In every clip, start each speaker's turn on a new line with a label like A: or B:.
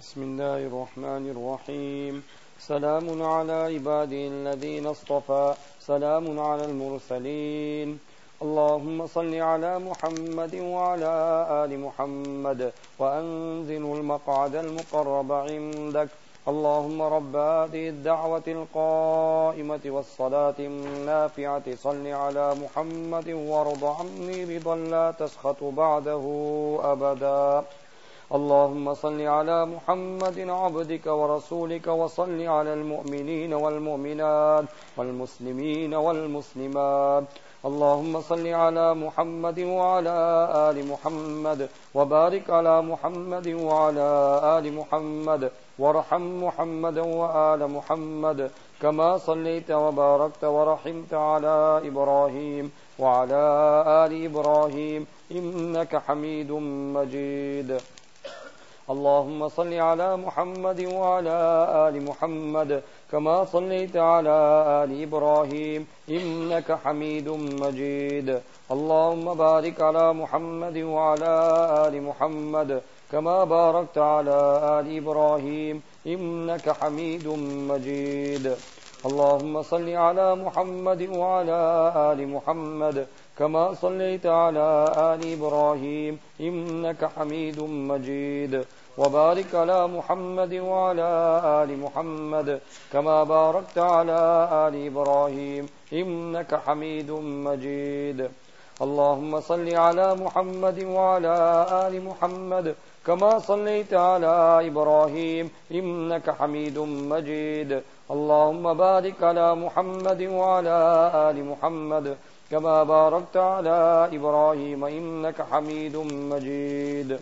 A: بسم الله الرحمن الرحيم. سلام على عباده الذين اصطفى، سلام على المرسلين. اللهم صل على محمد وعلى آل محمد وأنزل المقعد المقرب عندك. اللهم رب هذه الدعوة القائمة والصلاة النافعة صل على محمد وارض عني رضا لا تسخط بعده أبدا. اللهم صل على محمد عبدك ورسولك وصل على المؤمنين والمؤمنات والمسلمين والمسلمات. اللهم صل على محمد وعلى آل محمد وبارك على محمد وعلى آل محمد وارحم محمدا وآل محمد كما صليت وباركت ورحمت على إبراهيم وعلى آل إبراهيم إنك حميد مجيد. اللهم صل على محمد وعلى آل محمد كما صليت على آل إبراهيم إنك حميد مجيد. اللهم بارك على محمد وعلى آل محمد كما باركت على آل إبراهيم إنك حميد مجيد. اللهم صل على محمد وعلى آل محمد كما صليت على آل إبراهيم إنك حميد مجيد. وبارك على محمد وعلى آل محمد كما باركت على آل إبراهيم إنك حميد مجيد. اللهم صل على محمد وعلى آل محمد كما صليت على إبراهيم إنك حميد مجيد. اللهم بارك على محمد وعلى آل محمد كما باركت على إبراهيم إنك حميد مجيد.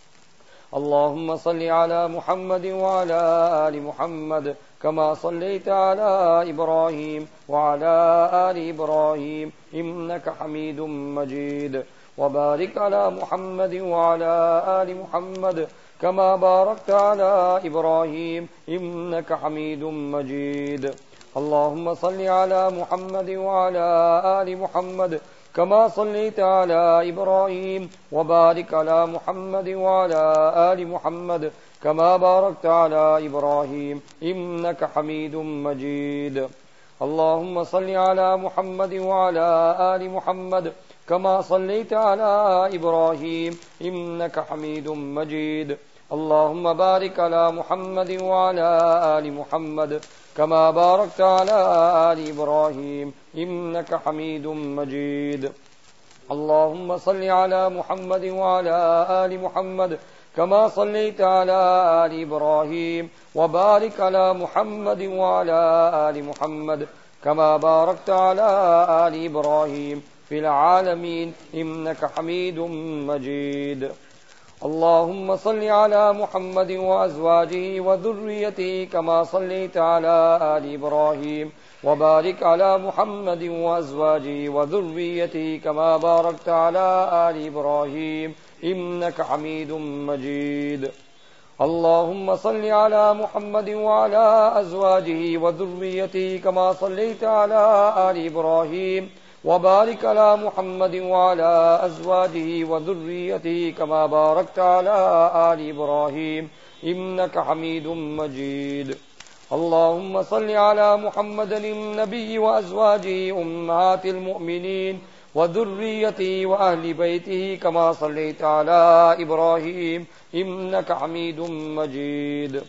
A: اللهم صل على محمد وعلى آل محمد كما صليت على إبراهيم وعلى آل إبراهيم إنك حميد مجيد. وبارك على محمد وعلى آل محمد كما باركت على إبراهيم إنك حميد مجيد. اللهم صل على محمد وعلى آل محمد كما صليت على إبراهيم وبارك على محمد وعلى آل محمد كما باركت على إبراهيم إنك حميد مجيد. اللهم صل على محمد وعلى آل محمد كما صليت على إبراهيم إنك حميد مجيد. اللهم بارك على محمد وعلى آل محمد كما باركت على آل إبراهيم إنك حميد مجيد. اللهم صل على محمد وعلى آل محمد كما صليت على آل إبراهيم وبارك على محمد وعلى آل محمد كما باركت على آل إبراهيم في العالمين إنك حميد مجيد. اللهم صل على محمد وأزواجه وذريته كما صليت على آل إبراهيم وبارك على محمد وأزواجه وذريته كما باركت على آل إبراهيم إنك حميد مجيد. اللهم صل على محمد وعلى أزواجه وذريته كما صليت على آل إبراهيم وبارك على محمد وعلى أزواجه وذريته كما باركت على آل إبراهيم إنك حميد مجيد. اللهم صل على محمد النبي وأزواجه أمهات المؤمنين وذريته وأهل بيته كما صليت على إبراهيم إنك حميد مجيد.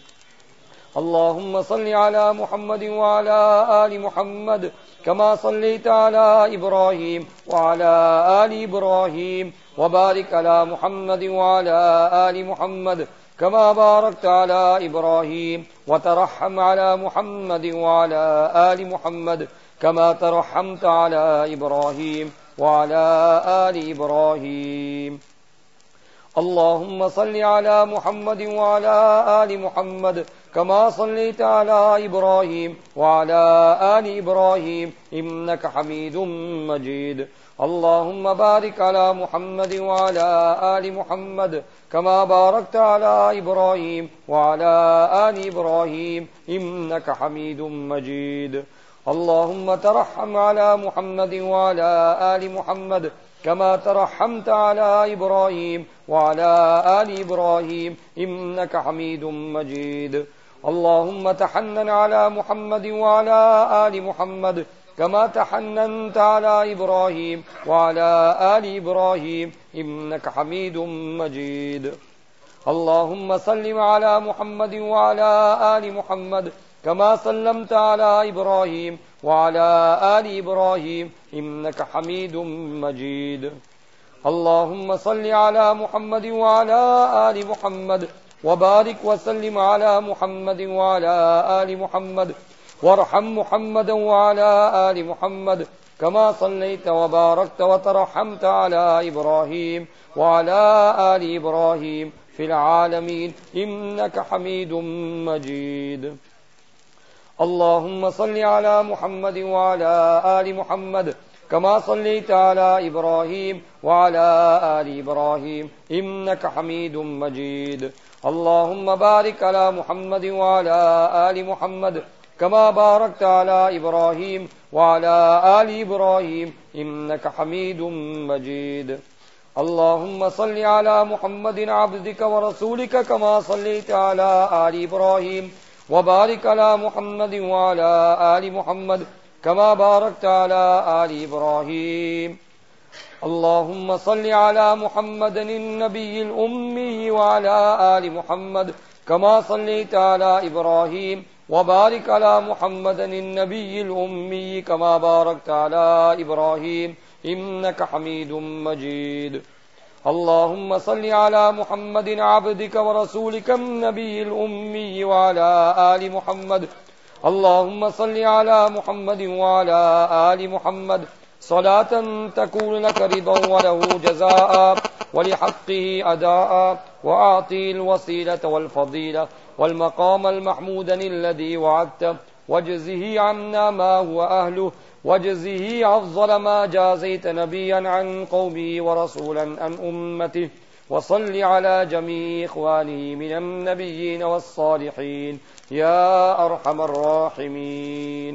A: اللهم صل على محمد وعلى آل محمد كما صليت على إبراهيم وعلى آل إبراهيم وبارك على محمد وعلى آل محمد كما باركت على إبراهيم وترحم على محمد وعلى آل محمد كما ترحمت على إبراهيم وعلى آل إبراهيم. اللهم صل على محمد وعلى آل محمد كما صليت على إبراهيم وعلى آل إبراهيم إنك حميد مجيد. اللهم بارك على محمد وعلى آل محمد كما باركت على إبراهيم وعلى آل إبراهيم إنك حميد مجيد. اللهم ترحم على محمد وعلى آل محمد كما ترحمت على إبراهيم وعلى آل إبراهيم إنك حميد مجيد. اللهم تحنن على محمد وعلى آل محمد كما تحننت على إبراهيم وعلى آل إبراهيم إنك حميد مجيد. اللهم سلم على محمد وعلى آل محمد كما سلمت على إبراهيم وعلى آل إبراهيم إنك حميد مجيد. اللهم صل على محمد وعلى آل محمد وبارك وسلم على محمد وعلى آل محمد وارحم محمدا وعلى آل محمد كما صليت وباركت وترحمت على إبراهيم وعلى آل إبراهيم في العالمين إنك حميد مجيد. اللهم صل على محمد وعلى آل محمد كما صليت على إبراهيم وعلى آل إبراهيم إنك حميد مجيد. اللهم بارك على محمد وعلى آل محمد كما باركت على إبراهيم وعلى آل إبراهيم إنك حميد مجيد. اللهم صل على محمد عبدك ورسولك كما صليت على آل إبراهيم وبارك على محمد وعلى آل محمد كما باركت على آل إبراهيم. اللهم صل على محمد النبي الأمي وعلى آل محمد كما صليت على إبراهيم وبارك على محمد النبي الأمي كما باركت على إبراهيم إنك حميد مجيد. اللهم صل على محمد عبدك ورسولك النبي الأمي وعلى آل محمد. اللهم صل على محمد وعلى آل محمد صلاة تكون لك رضا وله جزاء ولحقه أداء وأعطي الوسيلة والفضيلة والمقام المحمود الذي وعدته واجزه عنا ما هو أهله واجزه أفضل ما جازيت نبيا عن قومه ورسولا عن أمته. وصل على جميع إخوانه من النبيين والصالحين يا أرحم الراحمين.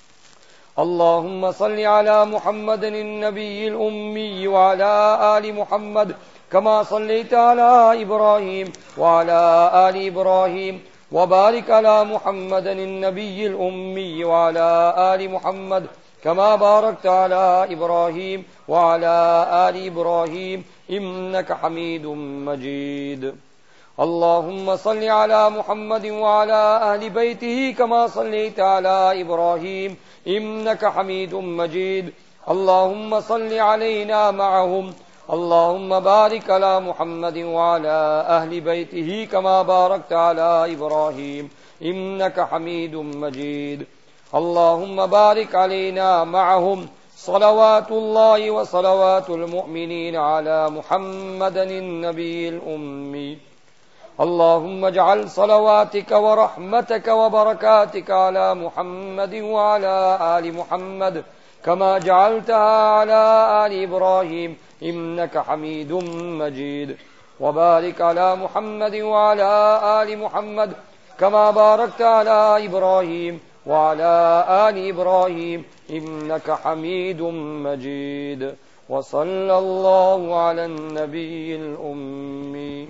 A: اللهم صل على محمد النبي الأمي وعلى آل محمد كما صليت على إبراهيم وعلى آل إبراهيم وبارك على محمد النبي الأمي وعلى آل محمد كما باركت على إبراهيم وعلى آل إبراهيم إنك حميد مجيد. اللهم صل على محمد وعلى أهل بيته كما صليت على إبراهيم إنك حميد مجيد. اللهم صل علينا معهم. اللهم بارك على محمد وعلى أهل بيته كما باركت على إبراهيم إنك حميد مجيد. اللهم بارك علينا معهم. صلوات الله وصلوات المؤمنين على محمد النبي الأمي. اللهم اجعل صلواتك ورحمتك وبركاتك على محمد وعلى آل محمد كما جعلتها على آل إبراهيم إنك حميد مجيد. وبارك على محمد وعلى آل محمد كما باركت على إبراهيم وعلى آل إبراهيم إنك حميد مجيد. وصلى الله على النبي الأمي.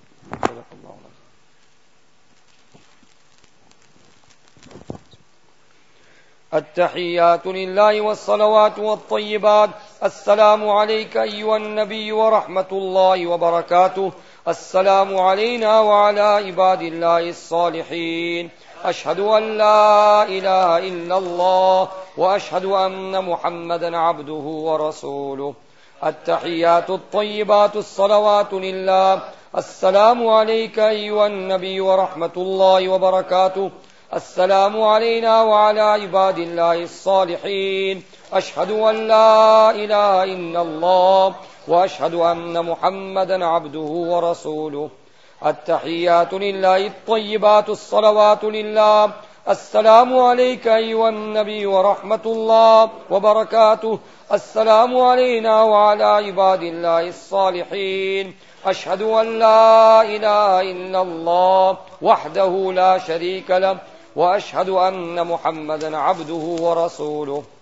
A: التحيات لله والصلوات والطيبات. السلام عليك أيها النبي ورحمة الله وبركاته. السلام علينا وعلى عباد الله الصالحين. أشهد أن لا إله إلا الله وأشهد أن محمدا عبده ورسوله. التحيات الطيبات الصلوات لله. السلام عليك أيها النبي ورحمة الله وبركاته. السلام علينا وعلى عباد الله الصالحين. أشهد أن لا إله إلا الله وأشهد أن محمدا عبده ورسوله. التحيات لله الطيبات الصلوات لله. السلام عليك أيها النبي ورحمة الله وبركاته. السلام علينا وعلى عباد الله الصالحين. أشهد أن لا إله إلا الله وحده لا شريك له وأشهد أن محمدا عبده ورسوله.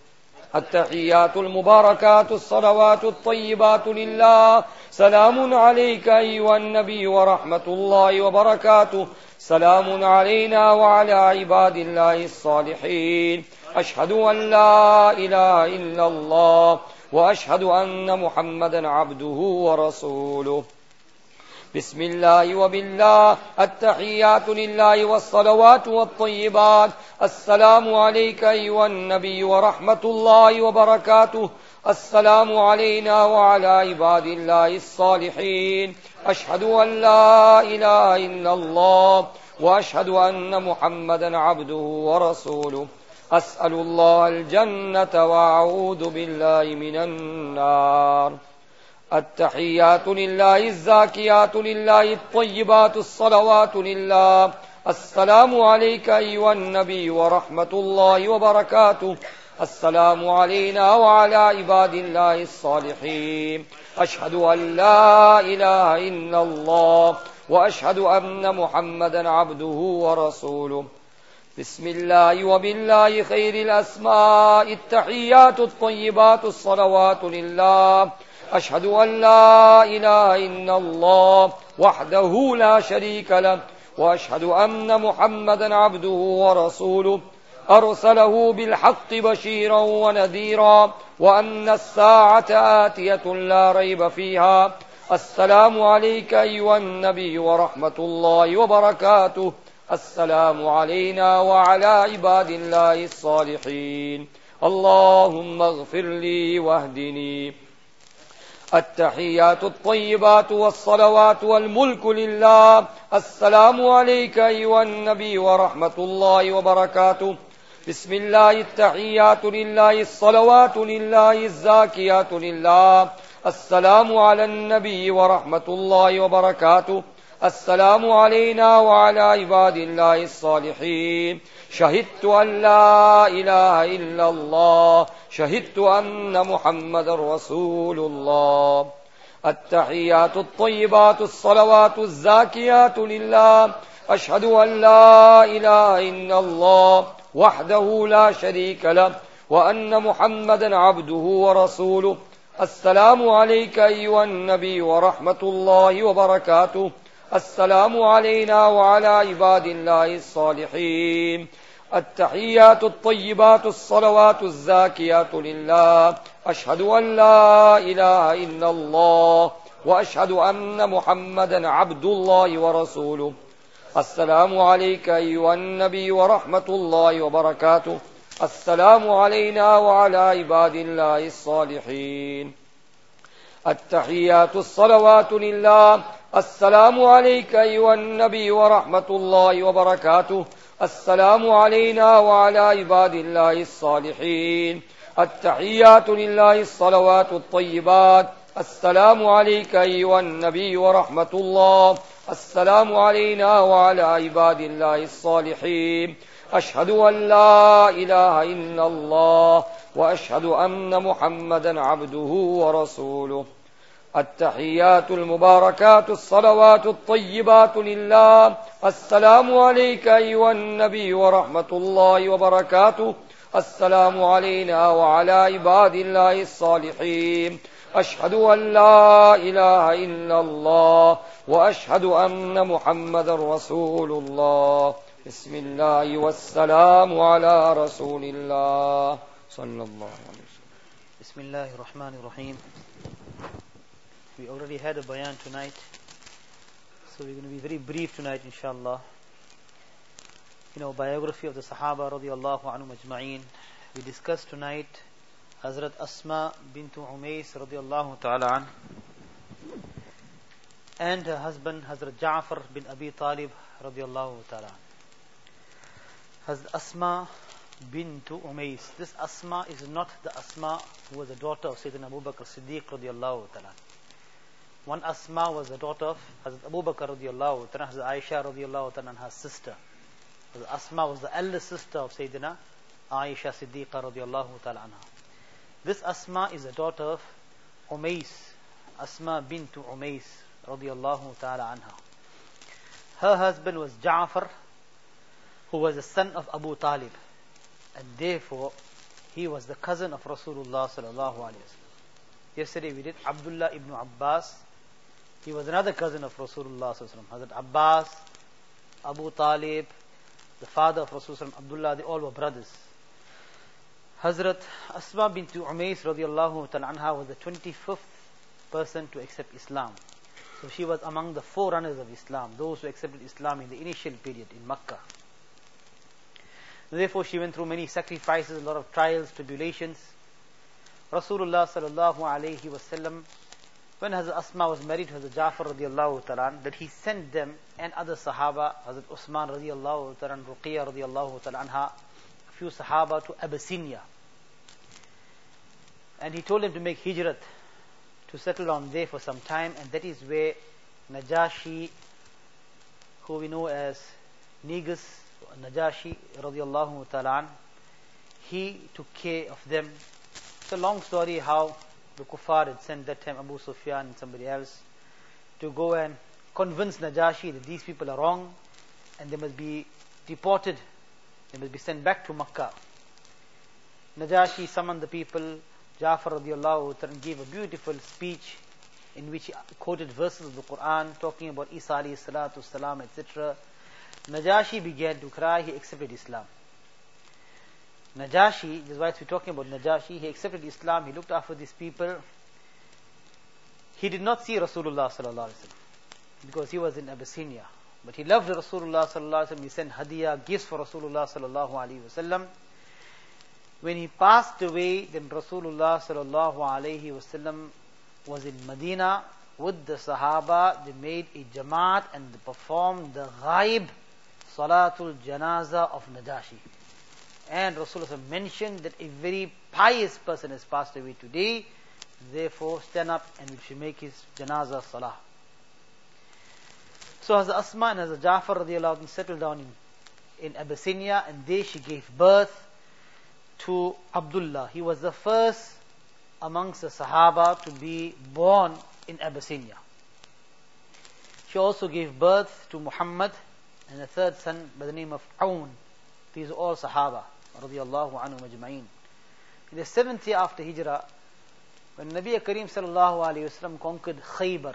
A: التحيات المباركات الصلوات الطيبات لله. سلام عليك أيها النبي ورحمة الله وبركاته. سلام علينا وعلى عباد الله الصالحين. أشهد أن لا إله إلا الله وأشهد أن محمدا عبده ورسوله. بسم الله وبالله. التحيات لله والصلوات والطيبات. السلام عليك أيها النبي ورحمة الله وبركاته. السلام علينا وعلى عباد الله الصالحين. أشهد أن لا إله إلا الله وأشهد أن محمدا عبده ورسوله. أسأل الله الجنة وأعوذ بالله من النار. التحيات لله الزاكيات لله الطيبات الصلوات لله. السلام عليك أيها النبي ورحمة الله وبركاته. السلام علينا وعلى عباد الله الصالحين. أشهد أن لا إله إلا الله وأشهد أن محمدا عبده ورسوله. بسم الله وبالله خير الأسماء. التحيات الطيبات الصلوات لله. أشهد أن لا إله إلا الله وحده لا شريك له وأشهد أن محمدا عبده ورسوله. أرسله بالحق بشيرا ونذيرا وأن الساعة آتية لا ريب فيها. السلام عليك أيها النبي ورحمة الله وبركاته. السلام علينا وعلى عباد الله الصالحين. اللهم اغفر لي واهدني. التحيات الطيبات والصلوات والملك لله. السلام عليك أيها النبي ورحمة الله وبركاته. بسم الله. التحيات لله الصلوات لله الزاكيات لله. السلام على النبي ورحمة الله وبركاته. السلام علينا وعلى عباد الله الصالحين. شهدت أن لا إله إلا الله. شهدت أن محمد رسول الله. التحيات الطيبات الصلوات الزاكيات لله. أشهد أن لا إله إلا الله وحده لا شريك له وأن محمدا عبده ورسوله. السلام عليك أيها النبي ورحمة الله وبركاته. السلام علينا وعلى عباد الله الصالحين. التحيات الطيبات الصلوات الزاكيات لله. أشهد أن لا إله إلا الله وأشهد أن محمدا عبد الله ورسوله. السلام عليك أيها النبي ورحمة الله وبركاته. السلام علينا وعلى عباد الله الصالحين. التحيات الصلوات لله. السلام عليك أيها النبي ورحمة الله وبركاته. السلام علينا وعلى عباد الله الصالحين. التحيات لله الصلوات الطيبات. السلام عليك أيها النبي ورحمة الله. السلام علينا وعلى عباد الله الصالحين. أشهد أن لا إله إلا الله وأشهد أن محمدا عبده ورسوله. التحيات المباركات الصلوات الطيبات لله. السلام عليك أيها النبي ورحمة الله وبركاته. السلام علينا وعلى عباد الله الصالحين. أشهد أن لا إله إلا الله وأشهد أن محمدا رسول الله. بسم الله والسلام على رسول الله صلى الله عليه وسلم.
B: بسم الله الرحمن الرحيم. We already had a bayan tonight, so we're going to be very brief tonight, inshallah. Biography of the Sahaba radiallahu anhum ajma'een. We discussed tonight Hazrat Asma bint Umays radiallahu ta'ala an, and her husband Hazrat Ja'far bin Abi Talib radiallahu ta'ala an. Hazrat Asma bint Umays. This Asma is not the Asma who was the daughter of Sayyidina Abu Bakr Siddiq radiallahu ta'ala. One Asma was the daughter of Hazrat Abu Bakr radiallahu ta'ala, Hazrat Aisha radiallahu ta'ala, and her sister. Hazrat Asma was the eldest sister of Sayyidina Aisha Siddiqa radiallahu ta'ala anha. This Asma is the daughter of Umays, Asma bint Umays radiallahu ta'ala anha. Her husband was Ja'far, who was the son of Abu Talib, and therefore He was the cousin of Rasulullah sallallahu alaihi wasallam. Yesterday we did Abdullah ibn Abbas. He was another cousin of Rasulullah sallallahu alaihi wasallam. Hazrat Abbas, Abu Talib, the father of Rasulullah, Abdullah, they all were brothers. Hazrat Asma bint Umays radiallahu ta'ala anha was the 25th person to accept Islam. So she was among the forerunners of Islam, those who accepted Islam in the initial period in Makkah. Therefore she went through many sacrifices, a lot of trials, tribulations. Rasulullah sallallahu alayhi wasallam, when Hazrat Asma was married to Hazrat Ja'far radiallahu ta'ala, that he sent them and other Sahaba, Hazrat Usman radiallahu ta'ala, Ruqiyya radiallahu ta'ala anha, a few Sahaba to Abyssinia. And he told them to make hijrat, to settle down there for some time, and that is where Najashi, who we know as Negus, Najashi radiallahu ta'ala, he took care of them. It's a long story how the kuffar had sent that time Abu Sufyan and somebody else to go and convince Najashi that these people are wrong and they must be deported, they must be sent back to Makkah. Najashi summoned the people. Ja'far radiallahu ta'ala gave a beautiful speech in which he quoted verses of the Quran talking about Isa alayhi salatu salam, etc. Najashi began to cry. He accepted Islam. Najashi, this is why we're talking about Najashi, he accepted Islam, he looked after these people. He did not see Rasulullah sallallahu alaihi wasallam because he was in Abyssinia. But he loved Rasulullah sallallahu alaihi wasallam. He sent hadiyah, gifts for Rasulullah sallallahu alaihi wasallam. When he passed away, then Rasulullah sallallahu alaihi wasallam was in Medina with the Sahaba. They made a Jamaat and they performed the Ghaib Salatul Janaza of Najashi. And Rasulullah mentioned that a very pious person has passed away today. Therefore, stand up and we should make his Janaza Salah. So Hazrat Asma and Hazrat Ja'far radiallahu anhu settled down in Abyssinia, and there she gave birth to Abdullah. He was the first amongst the Sahaba to be born in Abyssinia. She also gave birth to Muhammad and a third son by the name of Aoun. These are all Sahaba radiyallahu anhum ajma'in. In the 7th year after Hijrah, when Nabi Kareem sallallahu alayhi wasallam conquered Khaybar,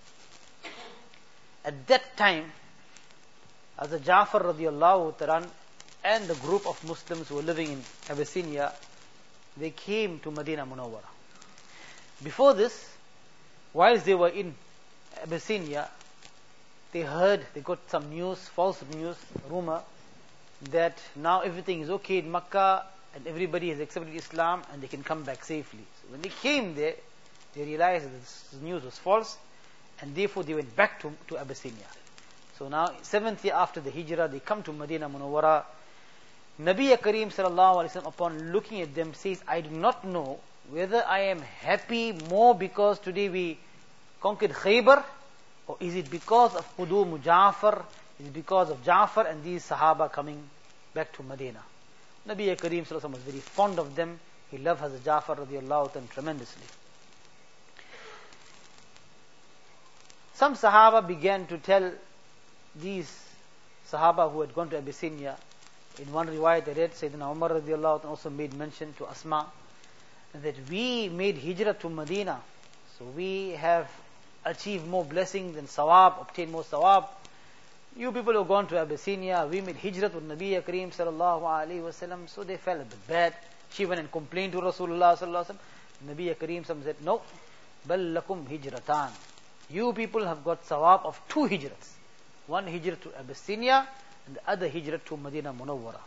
B: at that time, as a Ja'far radiallahu ta'ala and the group of Muslims who were living in Abyssinia, they came to Medina Munawwara. Before this, whilst they were in Abyssinia, they got some news, false news, rumor, that now everything is okay in Makkah and everybody has accepted Islam and they can come back safely. So when they came there, they realized that this news was false, and therefore they went back to Abyssinia. So now, 7th year after the Hijrah, they come to Medina Munawwara. Nabi Kareem sallallahu alaihi wasallam, upon looking at them, says, I do not know whether I am happy more because today we conquered Khaybar, or is it because of Qudum Ja'far, is it because of Ja'far and these Sahaba coming back to Medina. Nabi Kareem sallallahu alaihi wasallam was very fond of them. He loved Hazrat Ja'far radiallahu anhu tremendously. Some Sahaba began to tell these Sahaba who had gone to Abyssinia. In one riwayat I read, Sayyidina Umar radiallahu anhu also made mention to Asma that we made hijrah to Medina, so we have achieved more blessings than sawab, obtained more sawab. You people who have gone to Abyssinia, we made hijrah with Nabi Kareem sallallahu alaihi wasallam, so they felt a bit bad. She went and complained to Rasulullah sallallahu alaihi wasallam. Nabi Kareem said, no, bal lakum hijratan. You people have got sawab of 2 hijrats. One hijrah to Abyssinia and the other hijrah to Medina Munawwara.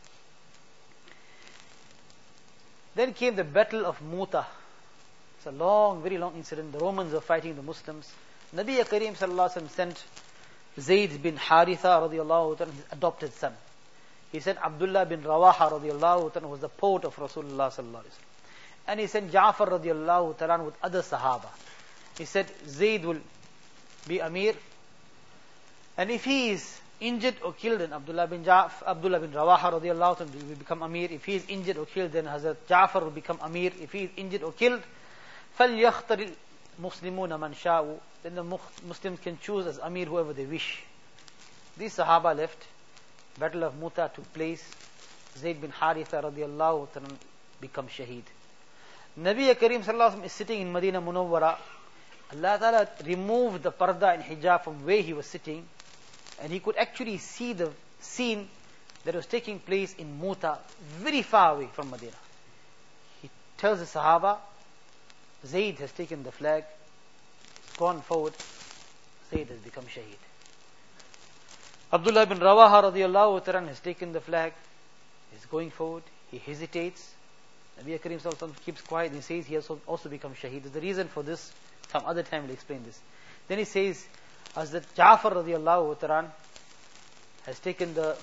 B: Then came the Battle of Mu'tah. It's a long, very long incident. The Romans were fighting the Muslims. Nabi Kareem sallallahu alaihi wasallam sent Zayd bin Haritha radiallahu anhu, his adopted son. He sent Abdullah bin Rawaha radiallahu anhu, who was the poet of Rasulullah sallallahu alaihi wasallam. And he sent Ja'far radiallahu anhu with other Sahaba. He said, Zayd will be Amir, and if he is injured or killed, then Abdullah bin Rawaha radiallahu anhu will become Amir. If he is injured or killed, then Hazrat Ja'far will become Amir. If he is injured or killed, فَلْيَخْتَرِ الْمُسْلِمُونَ مَنْ شَاءُ. Then the Muslims can choose as Amir whoever they wish. These Sahaba left. Battle of Mu'tah took place. Zayd bin Haritha radiallahu anhu become shaheed. Nabi Kareem sallallahu alaihi wasallam is sitting in Medina Munawwara. Allah Ta'ala removed the parda and hijab from where he was sitting, and he could actually see the scene that was taking place in Muta, very far away from Medina. He tells the Sahaba, Zayd has taken the flag, gone forward, Zayd has become shaheed. Abdullah bin Rawaha radiallahu ta'ala has taken the flag, he's going forward, he hesitates. Nabi Kareem sallallahu alaihi wasallam keeps quiet, and he says he has also become shaheed. There's a reason for this, some other time we'll explain this. Then he says, as that Ja'far radiallahu ta'ala has taken the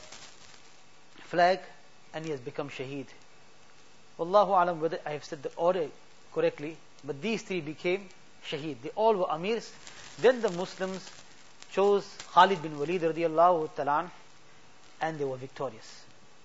B: flag and he has become shaheed. Wallahu alam whether I have said the order correctly, but these three became shaheed. They all were amirs. Then the Muslims chose Khalid bin Walid radiallahu ta'ala, and they were victorious.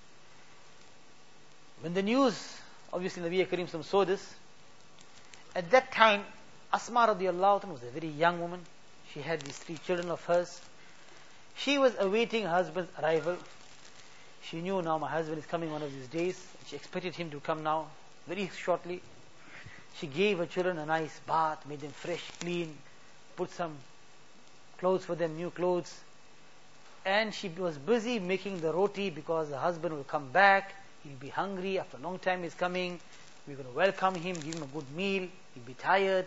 B: When the news, obviously Nabi Kareem saw this, at that time Asma radiallahu ta'ala was a very young woman. She had these three children of hers. She was awaiting her husband's arrival. She knew now my husband is coming one of these days. She expected him to come now very shortly. She gave her children a nice bath, made them fresh, clean, put some clothes for them, new clothes. And she was busy making the roti because her husband will come back. He'll be hungry. After a long time he's coming. We're going to welcome him, give him a good meal. He'll be tired.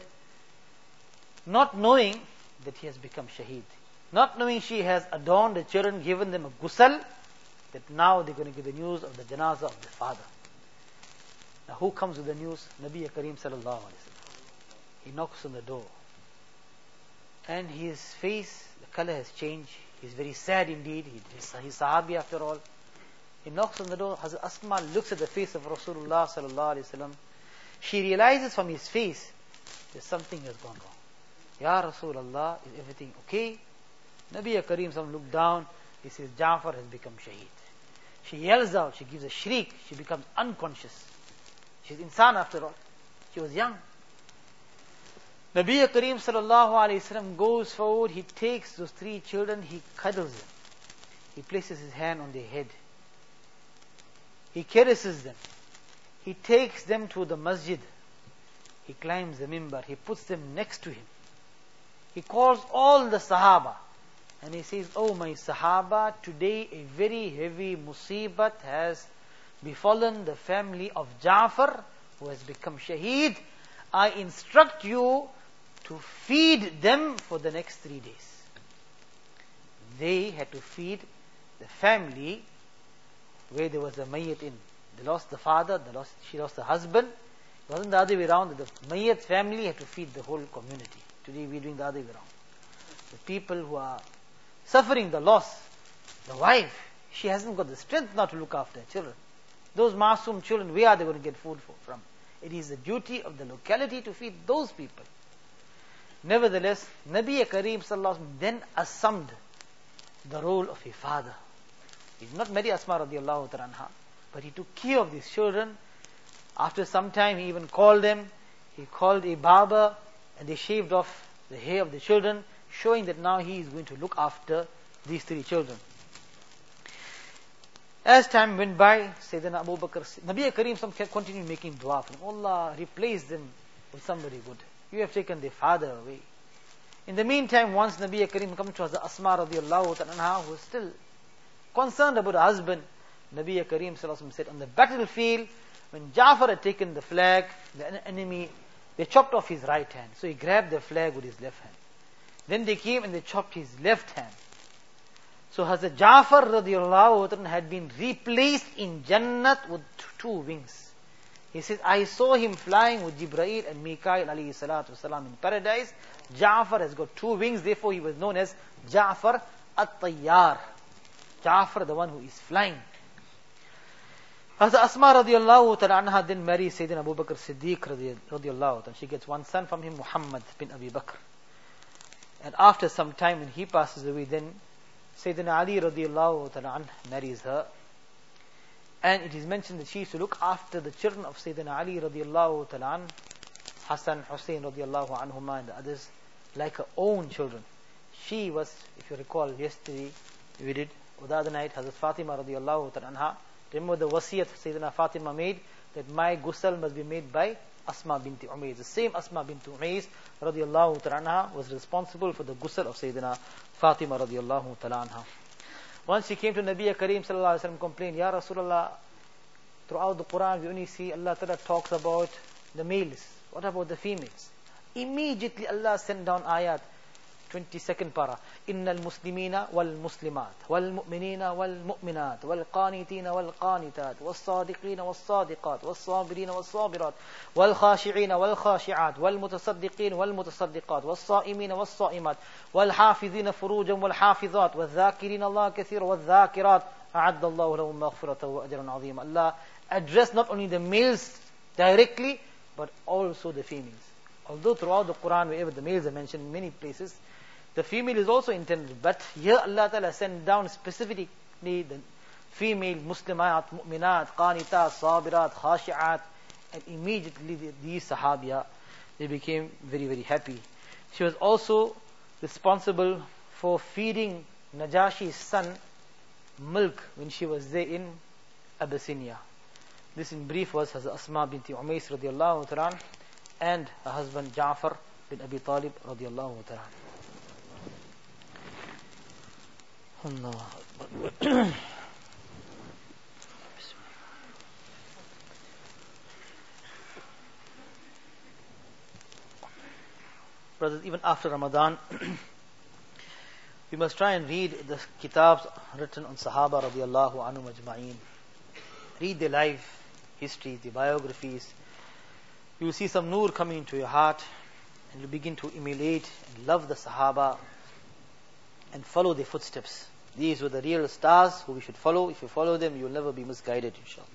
B: Not knowing that he has become shaheed. Not knowing she has adorned the children, given them a ghusl, that now they're going to give the news of the janazah of the father. Now who comes with the news? Nabi Kareem sallallahu alaihi wasallam. He knocks on the door. And his face, the color has changed. He's very sad indeed. He's Sahabi after all. He knocks on the door. Hazrat Asma looks at the face of Rasulullah sallallahu alaihi wasallam. She realizes from his face that something has gone wrong. Ya Rasulullah, is everything okay? Nabi Kareem sallallahu looked down. He says, Ja'far has become shaheed. She yells out, she gives a shriek, she becomes unconscious. She's insan after all. She was young. Nabi Kareem sallallahu alayhi wasallam goes forward, he takes those three children, he cuddles them. He places his hand on their head. He caresses them. He takes them to the masjid. He climbs the mimbar. He puts them next to him. He calls all the Sahaba. And he says, oh my Sahaba, today a very heavy musibat has befallen the family of Ja'far, who has become shaheed. I instruct you to feed them for the next 3 days. They had to feed the family where there was a mayyat in. They lost the father, she lost the husband. It wasn't the other way around. The mayyat family had to feed the whole community. Today we're doing the other way around. The people who are suffering the loss, the wife, she hasn't got the strength now to look after her children. Those masoom children, where are they going to get food from? It is the duty of the locality to feed those people. Nevertheless, Nabi Kareem sallallahu alaihi wasallam then assumed the role of a father. He did not marry Asma radiallahu ta'ala anha, but he took care of these children. After some time, he even called them. He called a barber, and they shaved off the hair of the children, showing that now he is going to look after these three children. As time went by, Sayyidina Abu Bakr, Nabi Kareem continued making dua for them. Allah, replace them with somebody good. You have taken their father away. In the meantime, once Nabi Kareem came to Hazrat Asma radiallahu ta'ala, who was still concerned about her husband, Nabi Kareem said, on the battlefield, when Ja'far had taken the flag, the enemy, they chopped off his right hand. So he grabbed the flag with his left hand. Then they came and they chopped his left hand. So Hazrat Ja'far radiallahu ta'ala had been replaced in Jannat with two wings. He says, I saw him flying with Jibreel and Mikail alayhi salatu wasalam in paradise. Ja'far has got two wings, therefore he was known as Ja'far at-Tayyar. Ja'far, the one who is flying. Hazrat Asma radiallahu ta'ala anha then marries Sayyidina Abu Bakr Siddiq radiallahu ta'ala. She gets one son from him, Muhammad bin Abi Bakr. And after some time when he passes away, then Sayyidina Ali radiallahu ta'ala anha marries her. And it is mentioned that she used to look after the children of Sayyidina Ali radiallahu ta'ala anha, Hassan, Hussein radiallahu anhuma and the others, like her own children. She was, if you recall yesterday, we did, or the other night, Hazrat Fatima radiallahu ta'ala anha, remember the wasiyat Sayyidina Fatima made, that my ghusl must be made by Asma binti Umays. The same Asma binti Umays radiallahu ta'ala anha was responsible for the ghusl of Sayyidina Fatima radiallahu ta'ala anha. Once she came to Nabi Kareem sallallahu alaihi wasallam, complained, Ya Rasulullah, throughout the Quran we only see Allah ta'ala talks about the males. What about the females? Immediately Allah sent down ayat, 22nd para. Innal muslimina wal muslimat, wal mu'minina wal mu'minat, wal qanitina wal qanitat, wal sadiqina wal sadiqat, wal sabirina wal sabirat, wal khashi'ina wal khashi'at, wal mutasaddiqin wal mutasaddiqat, wal sa'imina wal sa'imat, wal hafizina furujan wal hafizat, wal dhakirina Allah kathira wal dhakirat, a'adda Allahu lahum maghfiratan wa ajran 'azima. Allah addressed not only the males directly, but also the females. Although throughout the Quran, wherever the males are mentioned in many places, the female is also intended. But here Allah Ta'ala sent down specifically the female Muslimat, Mu'minat, Qanitat, Sabirat, Khashi'at, and immediately these Sahabiya, they became very, very happy. She was also responsible for feeding Najashi's son milk when she was there in Abyssinia. This in brief was Hazrat Asma binti Umays radiallahu ta'ala and her husband Ja'far bin Abi Talib radiallahu ta'ala. Allah. Brothers, even after Ramadan, we must try and read the kitabs written on Sahaba radiallahu anhum ajma'een. Read their life, history, the biographies. You will see some nur coming into your heart, and you begin to emulate and love the Sahaba and follow their footsteps. These were the real stars who we should follow. If you follow them, you will never be misguided, inshallah.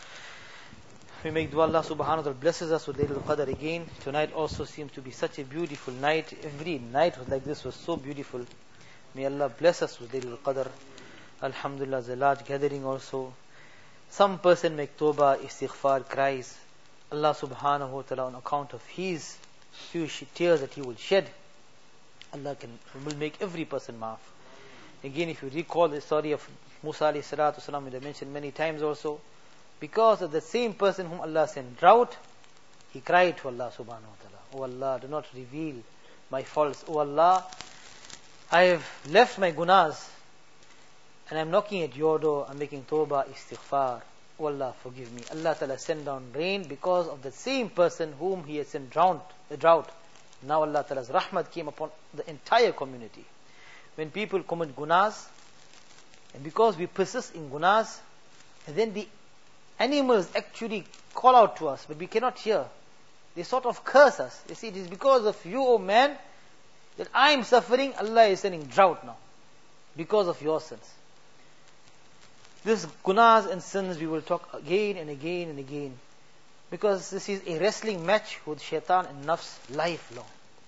B: We make dua Allah subhanahu wa ta'ala blesses us with Laylatul Qadr again. Tonight also seems to be such a beautiful night. Every night like this was so beautiful. May Allah bless us with Laylatul Qadr. Alhamdulillah, the large gathering also. Some person make tawbah, istighfar, cries. Allah subhanahu wa ta'ala, on account of his few tears that he will shed, Allah will make every person maaf. Again, if you recall the story of Musa alayhi salatu salam, which I mentioned many times also, because of the same person whom Allah sent drought, he cried to Allah subhanahu wa ta'ala, Oh Allah, do not reveal my faults. Oh Allah, I have left my gunas and I'm knocking at your door, I'm making tawbah, istighfar. Oh Allah, forgive me. Allah ta'ala sent down rain because of the same person whom he had sent the drought. Now Allah ta'ala's rahmat came upon the entire community. When people commit gunas, and because we persist in gunas, and then the animals actually call out to us, but we cannot hear. They sort of curse us. They say, it is because of you, O man, that I am suffering. Allah is sending drought now, because of your sins. This gunas and sins we will talk again and again and again, because this is a wrestling match with shaitan and nafs lifelong.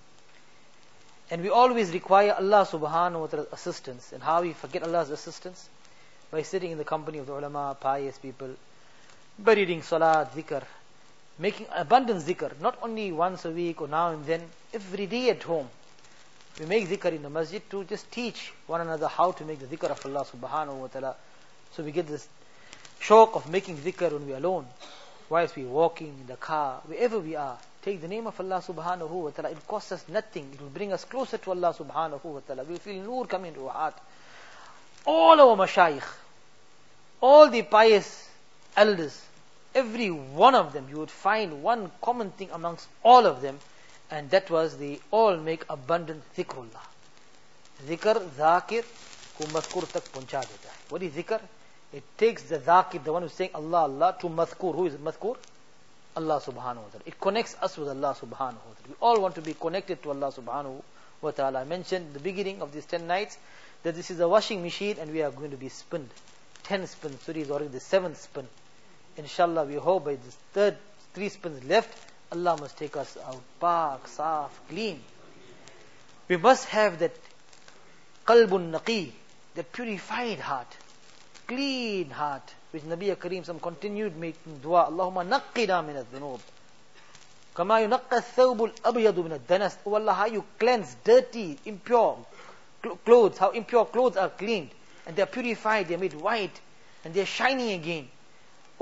B: And we always require Allah subhanahu wa ta'ala's assistance. And how we forget Allah's assistance? By sitting in the company of the ulama, pious people, by reading salat, zikr, making abundant zikr, not only once a week or now and then, every day at home. We make zikr in the masjid to just teach one another how to make the zikr of Allah subhanahu wa ta'ala. So we get this shock of making zikr when we are alone, whilst we are walking in the car, wherever we are. Take the name of Allah subhanahu wa ta'ala. It costs us nothing. It will bring us closer to Allah subhanahu wa ta'ala. We will feel nur coming into our heart. All our mashayikh, all the pious elders, every one of them, you would find one common thing amongst all of them, and that was they all make abundant dhikrullah. Dhikr, dhakir, ko madhkur tak pahuncha deta hai. What is dhikr? It takes the dhakir, the one who is saying Allah, Allah, to madhkur. Who is madhkur? Allah subhanahu wa ta'ala. It connects us with Allah subhanahu wa ta'ala. We all want to be connected to Allah subhanahu wa ta'ala. I mentioned in the beginning of these 10 nights that this is a washing machine and we are going to be spinned. 10 spins. Today is already the 7th spin. Inshallah, we hope by this 3 spins left, Allah must take us out pak, saaf, clean. We must have that qalbun naqi, that purified heart, clean heart, which Nabi Kareem continued making dua, Allahumma naqqina min adh-dhunub kama yunaqqa ath-thawb al-abyad min ad-danas. Oh Allah, how you cleanse dirty, impure clothes, how impure clothes are cleaned and they are purified, they are made white and they are shining again.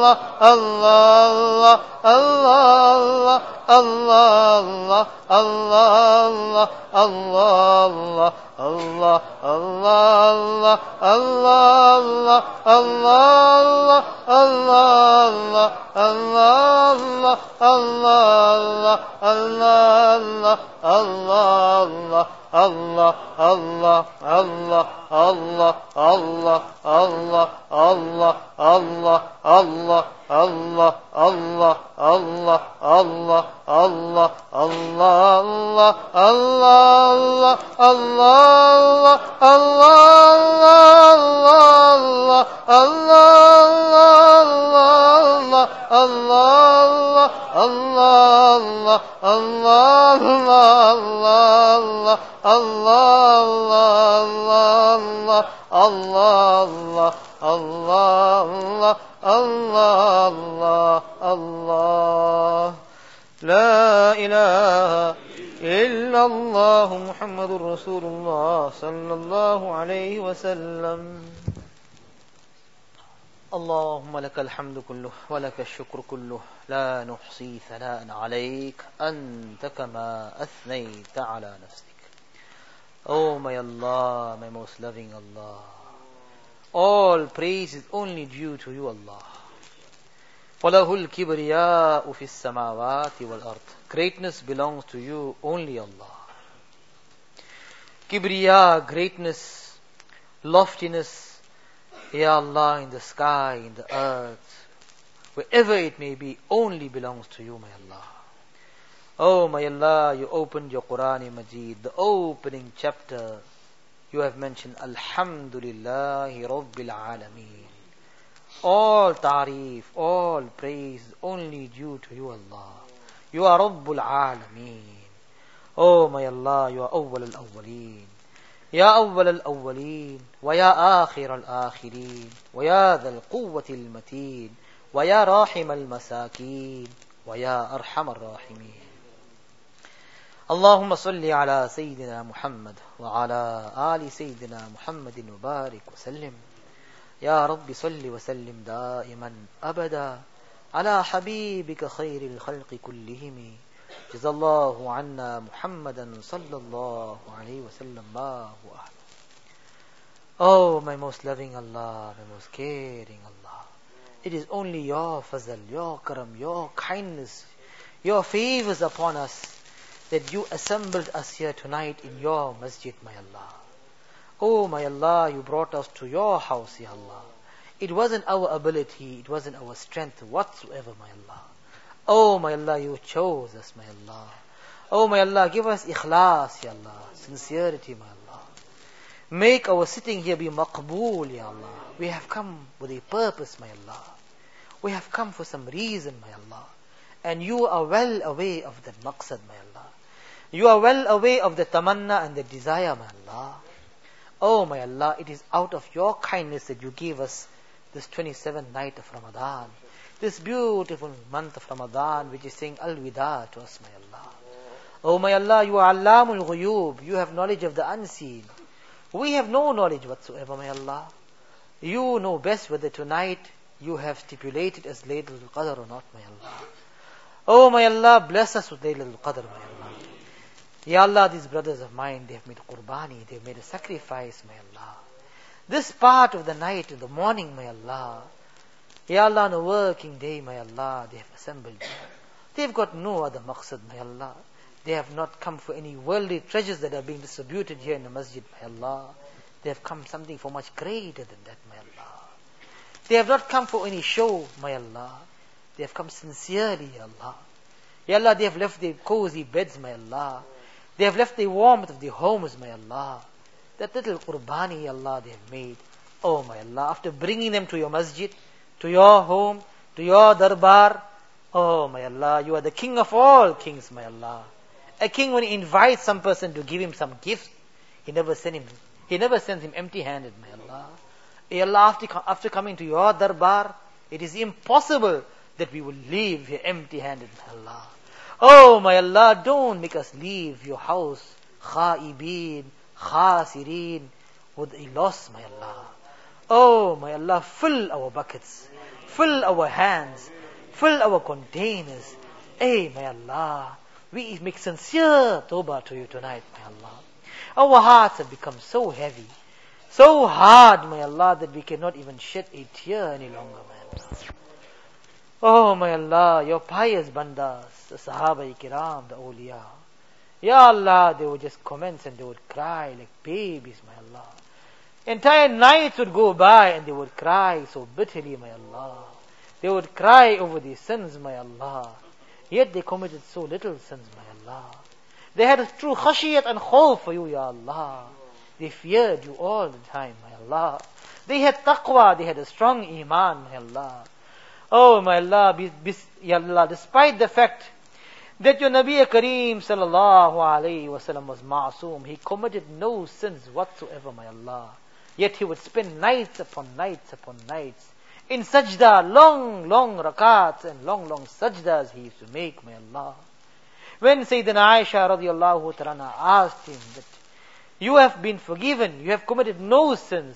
B: لا إله إلا الله محمد رسول الله صلى الله عليه وسلم. اللهم لك الحمد كله ولك الشكر كله لا نحصي ثناء عليك أنت كما أثنيت على نفسك. Oh my Allah, my most loving Allah, all praise is only due to you, Allah. وَلَهُ الْكِبْرِيَاءُ فِي السَّمَاوَاتِ وَالْأَرْضِ. Greatness belongs to you only, Allah. Kibriya, greatness, loftiness, Ya Allah, in the sky, in the earth, wherever it may be, only belongs to you, my Allah. Oh my Allah, you opened your Quran Majid, the opening chapter, you have mentioned Alhamdulillahi Rabbil Alameen. All ta'reef, all praise only due to you, Allah. You are Rabbul Alameen. Oh my Allah, you are Awwal al-Awwaleen. Ya Awwal al-Awwaleen, wa ya Akhir al-Akhirin, wa ya Dhal Quwwati al-Mateen, wa ya Rahim al-Masakeen, wa ya Arham al-Rahimeen. اللهم صل على سيدنا محمد وعلى آل سيدنا محمد وبارك وسلم. يا رب صل وسلم دائما أبدا على حبيبك خير الخلق كلهم. جزا الله عنا محمدا صلى الله عليه وسلم ما هو أهل. Oh my most loving Allah, my most caring Allah, it is only your fazl, your karam, your kindness, your favors upon us that you assembled us here tonight in your masjid, my Allah. Oh my Allah, you brought us to your house, Ya Allah. It wasn't our ability, it wasn't our strength whatsoever, my Allah. Oh my Allah, you chose us, my Allah. Oh my Allah, give us ikhlas, Ya Allah, sincerity, my Allah. Make our sitting here be maqbool, Ya Allah. We have come with a purpose, my Allah. We have come for some reason, my Allah. And you are well aware of that maqsad, my Allah. You are well aware of the tamanna and the desire, my Allah. Oh my Allah, it is out of your kindness that you gave us this 27th night of Ramadan, this beautiful month of Ramadan, which is saying Al-Wida to us, my Allah. Oh my Allah, you are Allamul Ghuyub. You have knowledge of the unseen. We have no knowledge whatsoever, my Allah. You know best whether tonight you have stipulated as Laylatul Qadr or not, my Allah. Oh my Allah, bless us with Laylatul Qadr, my Allah. Ya Allah, these brothers of mine, they have made qurbani, they have made a sacrifice, my Allah. This part of the night, in the morning, my Allah. Ya Allah, on a working day, my Allah, they have assembled. They have got no other maqsad, my Allah. They have not come for any worldly treasures that are being distributed here in the masjid, my Allah. They have come something for much greater than that, my Allah. They have not come for any show, my Allah. They have come sincerely, Ya Allah. Ya Allah, they have left their cozy beds, my Allah. They have left the warmth of their homes, my Allah. That little qurbani, Allah, they have made. Oh, my Allah, after bringing them to your masjid, to your home, to your darbar, oh, my Allah, you are the king of all kings, my Allah. A king, when he invites some person to give him some gift, he never sends him empty-handed, my Allah. Ya Allah, after coming to your darbar, it is impossible that we will leave here empty-handed, my Allah. Oh my Allah, don't make us leave your house khaibeen, khasireen, with a loss, my Allah. Oh my Allah, fill our buckets, Fill our hands. Fill our containers. Hey, my Allah, we make sincere tawbah to you tonight, my Allah. Our hearts have become so heavy, so hard, my Allah, that we cannot even shed a tear any longer, my Allah. Oh, my Allah, your pious bandas, the Sahaba-i-Kiram, the awliya. Ya Allah, they would just commence and they would cry like babies, my Allah. Entire nights would go by and they would cry so bitterly, my Allah. They would cry over these sins, my Allah. Yet they committed so little sins, my Allah. They had a true khashiyat and khawf for you, Ya Allah. They feared you all the time, my Allah. They had taqwa, they had a strong iman, my Allah. Oh, my Allah, Ya Allah, despite the fact that your Nabi Kareem sallallahu alayhi wasallam was ma'soom, he committed no sins whatsoever, my Allah. Yet he would spend nights upon nights upon nights in sajda, long rakats and long sajdas he used to make, my Allah. When Sayyidina Aisha radiallahu ta'ala asked him that you have been forgiven, you have committed no sins,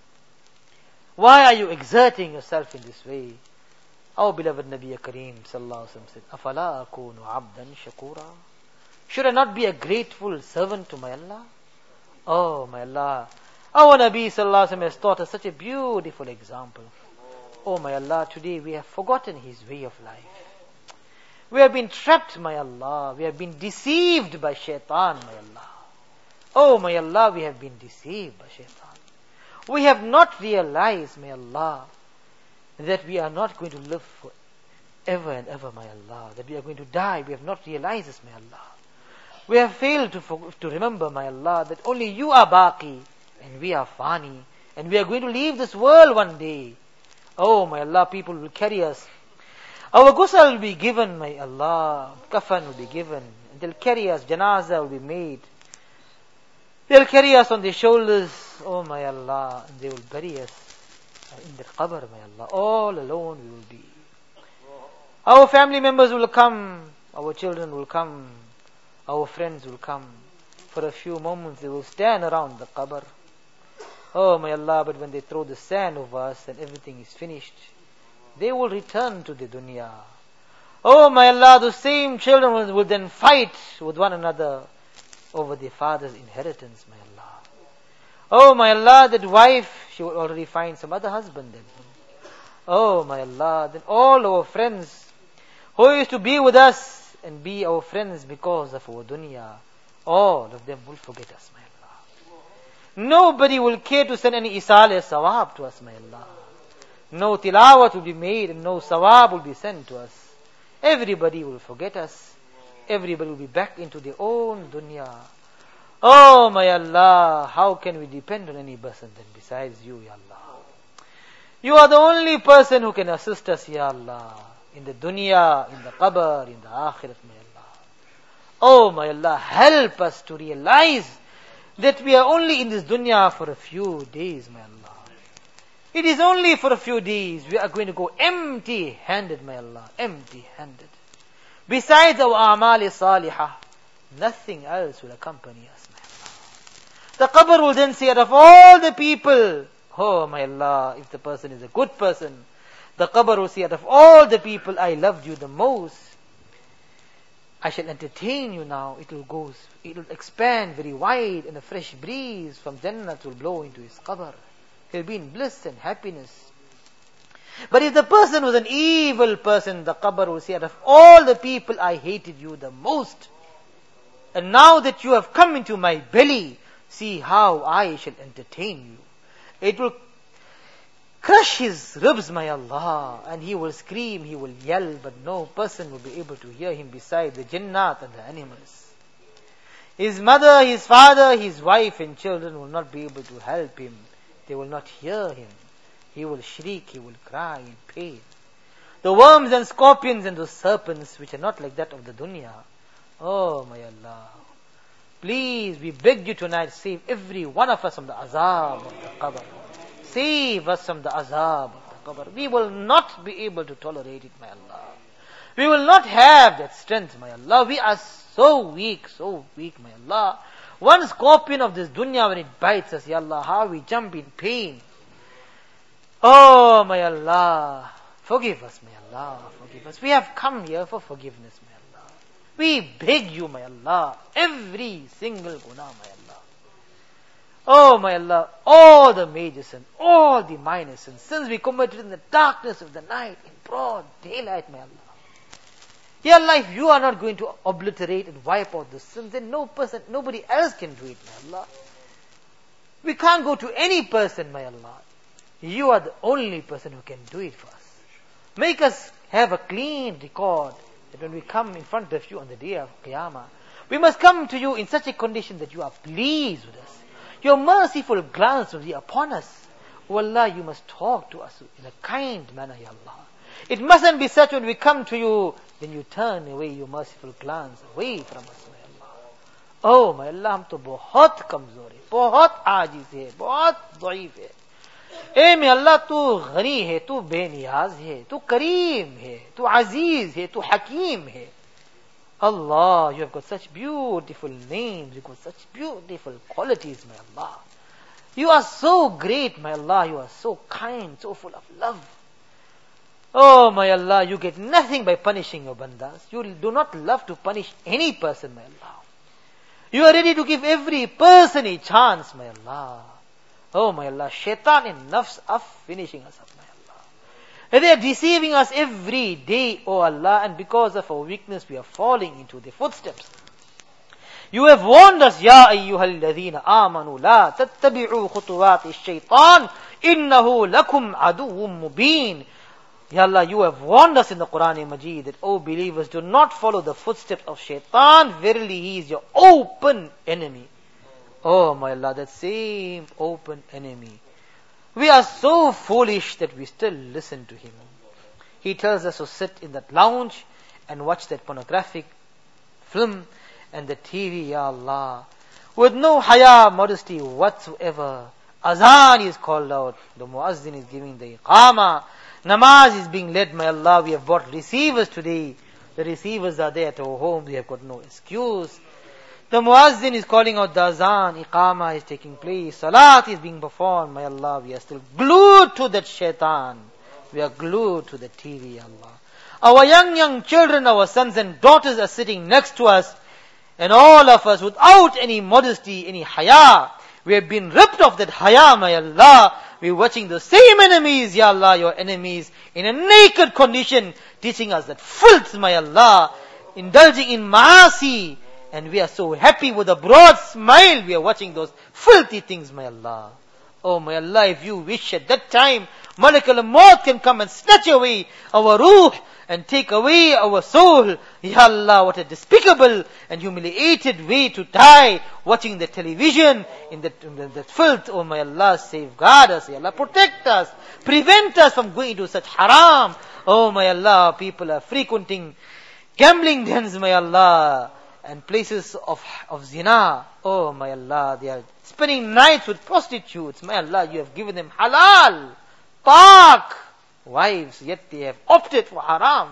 B: why are you exerting yourself in this way? Our beloved Nabi Kareem sallallahu alaihi wasallam said, "Afala akunu abdan shakura? Should I not be a grateful servant to my Allah?" Oh, my Allah, our Nabi sallallahu alaihi wasallam has taught us such a beautiful example. Oh, my Allah, today we have forgotten his way of life. We have been trapped, my Allah. We have been deceived by shaitan, my Allah. Oh, my Allah, we have been deceived by shaitan. We have not realized, my Allah, that we are not going to live forever and ever, my Allah. That we are going to die. We have not realized this, my Allah. We have failed to remember, my Allah, that only you are baqi and we are fani. And we are going to leave this world one day. Oh, my Allah, people will carry us. Our ghusl will be given, my Allah. Kafan will be given. And they'll carry us. Janazah will be made. They'll carry us on their shoulders. Oh, my Allah. And they will bury us in the qabr, my Allah. All alone we will be. Our family members will come. Our children will come. Our friends will come. For a few moments they will stand around the qabr. Oh, my Allah, but when they throw the sand over us and everything is finished, they will return to the dunya. Oh, my Allah, those same children will then fight with one another over their father's inheritance, my Allah. Oh, my Allah, that wife, she will already find some other husband then. Oh, my Allah, then all our friends who used to be with us and be our friends because of our dunya, all of them will forget us, my Allah. Nobody will care to send any isal sawab to us, my Allah. No tilawat will be made and no sawab will be sent to us. Everybody will forget us. Everybody will be back into their own dunya. Oh, my Allah, how can we depend on any person then besides you, Ya Allah? You are the only person who can assist us, Ya Allah, in the dunya, in the qabr, in the akhirat, my Allah. Oh, my Allah, help us to realize that we are only in this dunya for a few days, my Allah. It is only for a few days. We are going to go empty-handed, my Allah. Empty-handed. Besides our a'mal salihah, nothing else will accompany us, my Allah. The qabr will then say, out of all the people, oh, my Allah, if the person is a good person, the qabr will say, out of all the people, I loved you the most. I shall entertain you now. It will expand very wide, and a fresh breeze from Jannah will blow into his qabr. He'll be in bliss and happiness. But if the person was an evil person, the qabr will say, out of all the people, I hated you the most. And now that you have come into my belly, see how I shall entertain you. It will crush his ribs, my Allah, and he will scream, he will yell, but no person will be able to hear him beside the jinnat and the animals. His mother, his father, his wife and children will not be able to help him. They will not hear him. He will shriek, he will cry in pain. The worms and scorpions and those serpents which are not like that of the dunya. Oh, my Allah. Please, we beg you tonight, save every one of us from the azab of the qabr. Save us from the azab of the qabr. We will not be able to tolerate it, my Allah. We will not have that strength, my Allah. We are so weak, my Allah. One scorpion of this dunya, when it bites us, Ya Allah, how we jump in pain. Oh, my Allah. Forgive us, may Allah, forgive us. We have come here for forgiveness, may Allah. We beg you, may Allah, every single guna, may Allah. Oh, my Allah, all the major sins, all the minor sins we committed in the darkness of the night, in broad daylight, my Allah. Ya Allah, if you are not going to obliterate and wipe out the sins, then nobody else can do it, my Allah. We can't go to any person, my Allah. You are the only person who can do it for us. Make us have a clean record that when we come in front of you on the day of Qiyamah, we must come to you in such a condition that you are pleased with us. Your merciful glance will be upon us. Oh Allah, you must talk to us in a kind manner, Ya Allah. It mustn't be such when we come to you, then you turn away your merciful glance away from us, my Allah. Oh, my Allah, hum to bahut kamzor hai, bahut aajiz hai, bahut dhaif hai. اے میں اللہ تو غنی ہے, تو بے نیاز ہے, تو کریم ہے, تو عزیز ہے, تو حکیم ہے. Allah, you have got such beautiful names, you have got such beautiful qualities, my Allah. You are so great, my Allah, you are so kind, so full of love. Oh, my Allah, you get nothing by punishing your bandas. You do not love to punish any person, my Allah. You are ready to give every person a chance, my Allah. Oh, my Allah, shaitan and nafs are finishing us up, my Allah. And they are deceiving us every day, oh Allah, and because of our weakness, we are falling into their footsteps. You have warned us, Ya ayyuhal ladhina amanu la tattabi'u khutuwati shaitan innahu lakum aduwwum mubin. Ya Allah, you have warned us in the Quran Majid that, oh believers, do not follow the footsteps of shaitan. Verily, he is your open enemy. Oh, my Allah, that same open enemy. We are so foolish that we still listen to him. He tells us to sit in that lounge and watch that pornographic film and the TV, Ya Allah, with no haya, modesty whatsoever. Azan is called out. The muazzin is giving the iqama. Namaz is being led, my Allah. We have bought receivers today. The receivers are there at our home. We have got no excuse. The muazzin is calling out the azan, iqama is taking place, salat is being performed, my Allah, we are still glued to that shaitan. We are glued to the TV, Allah. Our young children, our sons and daughters are sitting next to us, and all of us without any modesty, any haya. We have been ripped of that haya, my Allah. We are watching the same enemies, Ya Allah, your enemies, in a naked condition, teaching us that filth, my Allah, indulging in ma'asi. And we are so happy with a broad smile. We are watching those filthy things, my Allah. Oh, my Allah, if you wish at that time, Malak al-Maut can come and snatch away our ruh and take away our soul. Ya Allah, what a despicable and humiliated way to die, watching the television in that filth. Oh, my Allah, safeguard us. Ya Allah, protect us. Prevent us from going to such haram. Oh, my Allah, people are frequenting gambling dens, my Allah, and places of zina. Oh, my Allah, they are spending nights with prostitutes. My Allah, you have given them halal, pak wives, yet they have opted for haram.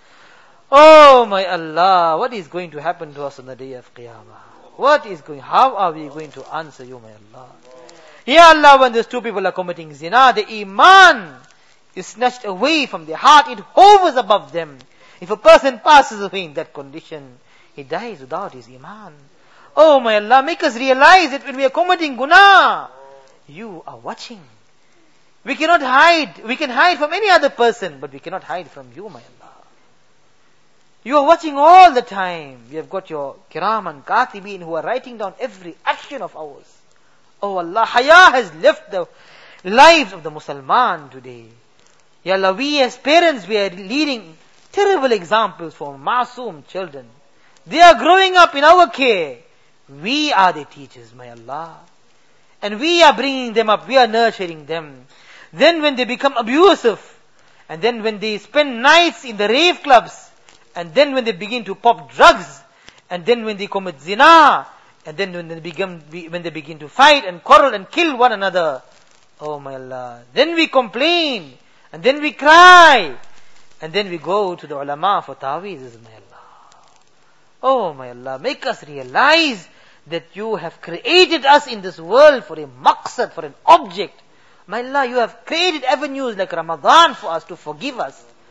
B: Oh, my Allah, what is going to happen to us on the day of Qiyamah? How are we going to answer you, my Allah? Ya Allah, when these two people are committing zina, the iman is snatched away from their heart. It hovers above them. If a person passes away in that condition, he dies without his iman. Oh, my Allah, make us realize that when we are committing guna, you are watching. We cannot hide. We can hide from any other person, but we cannot hide from you, my Allah. You are watching all the time. We have got your kiram and katibin who are writing down every action of ours. Oh Allah, haya has left the lives of the Musliman today. Ya Allah, we as parents, we are leading terrible examples for masoom children. They are growing up in our care. We are the teachers, my Allah. And we are bringing them up, we are nurturing them. Then when they become abusive, and then when they spend nights in the rave clubs, and then when they begin to pop drugs, and then when they commit zina, and then when they begin to fight and quarrel and kill one another, oh my Allah, then we complain, and then we cry, and then we go to the ulama for ta'weez, my Allah. Oh my Allah, make us realize that you have created us in this world for a maqsad, for an object. My Allah, you have created avenues like Ramadan for us to forgive us.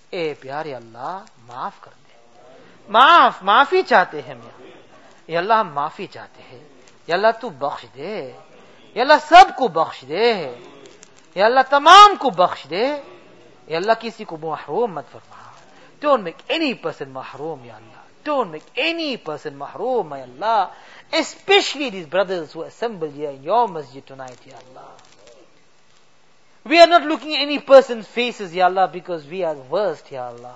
B: ए प्यारे अल्लाह माफ कर दे, माफी चाहते हैं हम, या अल्लाह हम माफी चाहते हैं, या अल्लाह तू बख्श दे, या अल्लाह सबको बख्श दे, या अल्लाह तमाम को बख्श दे, या अल्लाह किसी को महरूम मत फरमा. Don't make any person mahroom, Ya Allah. Don't make any person mahroom, Ya Allah. Especially these brothers who assembled here in your masjid tonight, Ya Allah. We are not looking at any person's faces, Ya Allah, because we are worst, Ya Allah.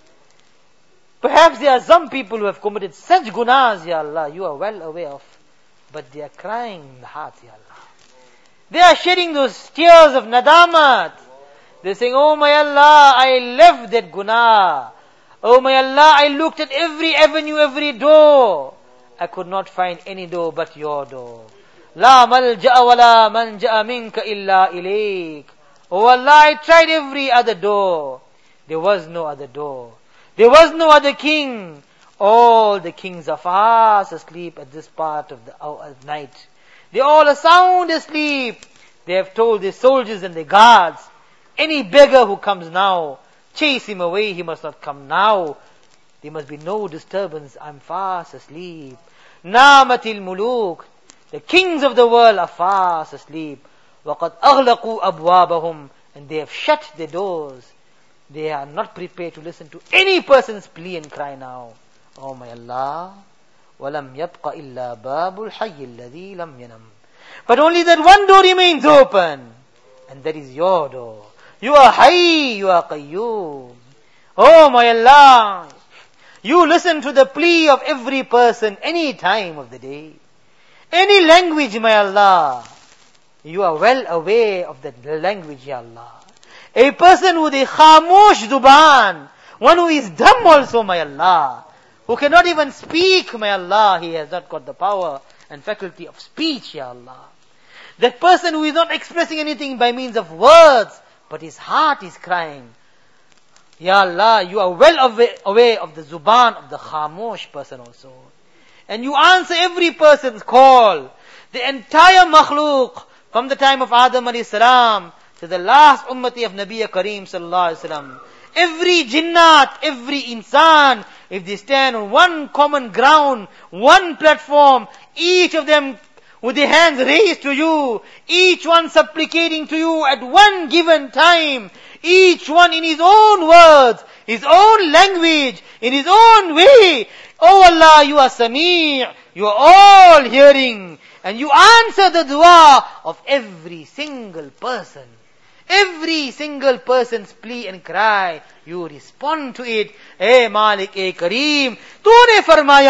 B: Perhaps there are some people who have committed such gunas, Ya Allah, you are well aware of. But they are crying in the heart, Ya Allah. They are shedding those tears of nadamat. They're saying, oh my Allah, I left that guna. Oh my Allah, I looked at every avenue, every door. I could not find any door but your door. La malja'a wa la manja'a minka illa ilayk. Oh Allah, I tried every other door. There was no other door. There was no other king. All the kings are fast asleep at this part of the night. They all are sound asleep. They have told their soldiers and their guards, any beggar who comes now, chase him away, he must not come now. There must be no disturbance, I'm fast asleep. Namatil muluk, the kings of the world are fast asleep. وَقَدْ أَغْلَقُوا أَبْوَابَهُمْ, and they have shut their doors. They are not prepared to listen to any person's plea and cry now. Oh my Allah, وَلَمْ يَبْقَ إِلَّا بَابُ الْحَيِّ الَّذِي لَمْ يَنَمْ. But only that one door remains open, and that is your door. You are Hayy, you are Qayyum. Oh my Allah, you listen to the plea of every person any time of the day, any language, my Allah. You are well aware of that language, Ya Allah. A person with a khamosh zuban, one who is dumb also, my Allah, who cannot even speak, my Allah, he has not got the power and faculty of speech, Ya Allah. That person who is not expressing anything by means of words, but his heart is crying. Ya Allah, you are well aware of the zuban of the khamosh person also. And you answer every person's call. The entire makhluk, from the time of Adam alayhi salam to the last ummati of Nabi Kareem sallallahu alayhi wasallam. Every jinnat, every insan, if they stand on one common ground, one platform, each of them with their hands raised to you, each one supplicating to you at one given time, each one in his own words, his own language, in his own way. Oh Allah, you are Sami', you are all hearing, and you answer the dua of every single person. Every single person's plea and cry, you respond to it. Hey Malik, hey Kareem, तूने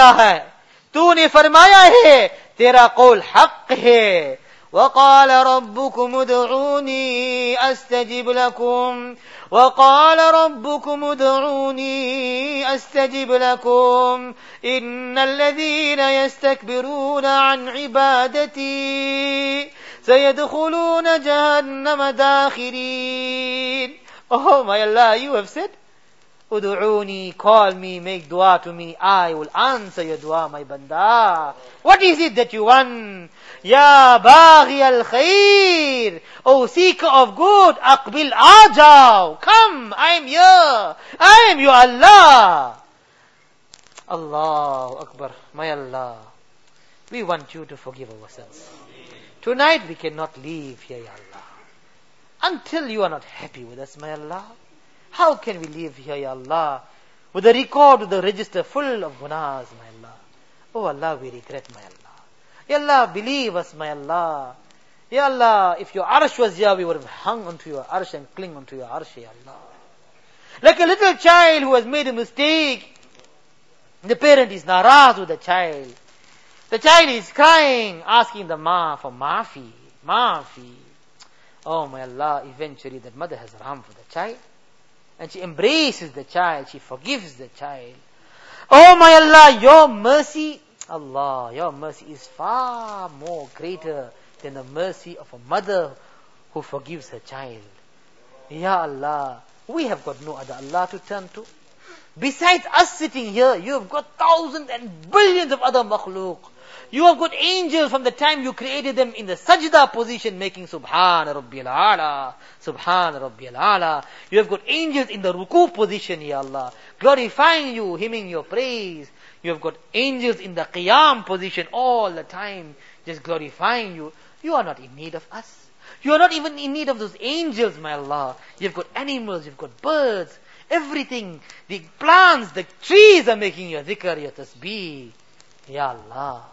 B: फरमाया है, तेरा कौल हक है. وقال ربكم ادعوني أستجب لكم وقال ربكم ادعوني أستجب لكم إن الذين يستكبرون عن عبادتي سيدخلون جهنم داخرين. Oh my Allah, you have said, Udu'uni, call me, make dua to me, I will answer your dua, my banda. What is it that you want? Ya baghi al-khair, O seeker of good, aqbil ajaw, come, I am here, I am your Allah. Allahu Akbar, my Allah, we want you to forgive our sins. Tonight we cannot leave here, Ya Allah, until you are not happy with us, my Allah. How can we live here, Ya Allah, with a record, with a register full of gunas, my Allah? Oh Allah, we regret, my Allah. Ya Allah, believe us, my Allah. Ya Allah, if your arsh was here, we would have hung onto your arsh and cling onto your arsh, Ya Allah. Like a little child who has made a mistake, the parent is naraz with the child. The child is crying, asking the ma for maafi. Oh my Allah, eventually that mother has ram for the child. And she embraces the child, she forgives the child. Oh my Allah, your mercy, Allah, your mercy is far more greater than the mercy of a mother who forgives her child. Ya Allah, we have got no other Allah to turn to. Besides us sitting here, you have got thousands and billions of other makhluk You have got angels from the time you created them in the sajda position making Subhana Rabbiyal A'la, Subhana Rabbiyal A'la. You have got angels in the ruku position, Ya Allah, glorifying you, hymning your praise. You have got angels in the qiyam position all the time, just glorifying you. You are not in need of us. You are not even in need of those angels, my Allah. You've got animals, you've got birds, everything. The plants, the trees are making your dhikr, your tasbih. Ya Allah.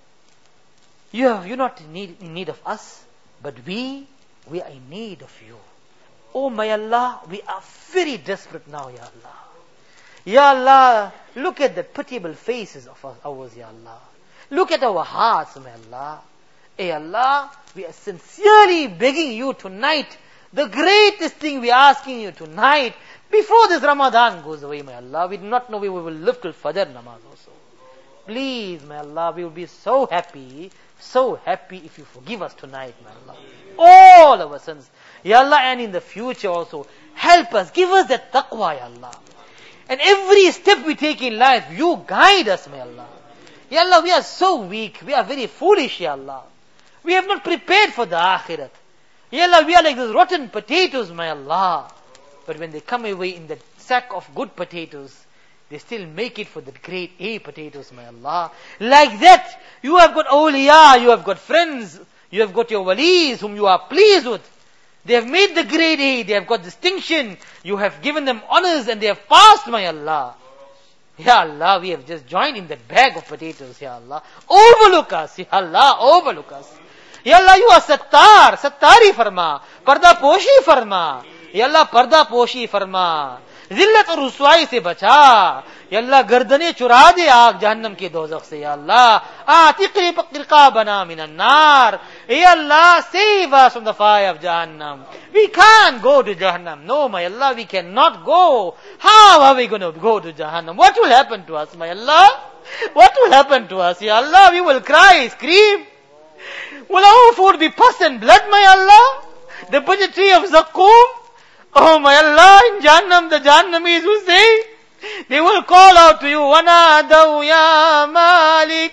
B: You're not in need of us, but we are in need of you. Oh my Allah, we are very desperate now, Ya Allah. Ya Allah, look at the pitiable faces of ours, Ya Allah. Look at our hearts, my Allah. Hey Allah, we are sincerely begging you tonight, the greatest thing we are asking you tonight, before this Ramadan goes away, my Allah, we do not know we will live till Fajr namaz also. Please, my Allah, we will be so happy if you forgive us tonight, my Allah. All our sins. Ya Allah, and in the future also, help us, give us that taqwa, Ya Allah. And every step we take in life, you guide us, my Allah. Ya Allah, we are so weak, we are very foolish, Ya Allah. We have not prepared for the akhirat. Ya Allah, we are like those rotten potatoes, my Allah. But when they come away in the sack of good potatoes, they still make it for the grade A potatoes, my Allah. Like that, you have got awliya, you have got friends, you have got your walis whom you are pleased with. They have made the grade A, they have got distinction, you have given them honors and they have passed, my Allah. Ya Allah, we have just joined in that bag of potatoes, Ya Allah. Overlook us, Ya Allah, overlook us. Ya Allah, you are Sattar, Sattari farma, Parda Poshi farma. Ya Allah, Parda Poshi farma. Zillat aur ruswai se bacha. Ya Allah, gardane chura de aag jahannam ke dozakh se, Ya Allah. Atiqi riqabana minan nar. Ya Allah, save us from the fire of Jahannam. We can't go to Jahannam. No, my Allah, we cannot go. How are we going to go to Jahannam? What will happen to us, my Allah? What will happen to us, Ya Allah? We will cry, scream. Will our food be pus and blood, my Allah? The budgetary of Zaqqum? Oh my Allah, in Jahannam, the Jahannamis will say, they will call out to you, وَنَادَوْا يَا مَالِكْ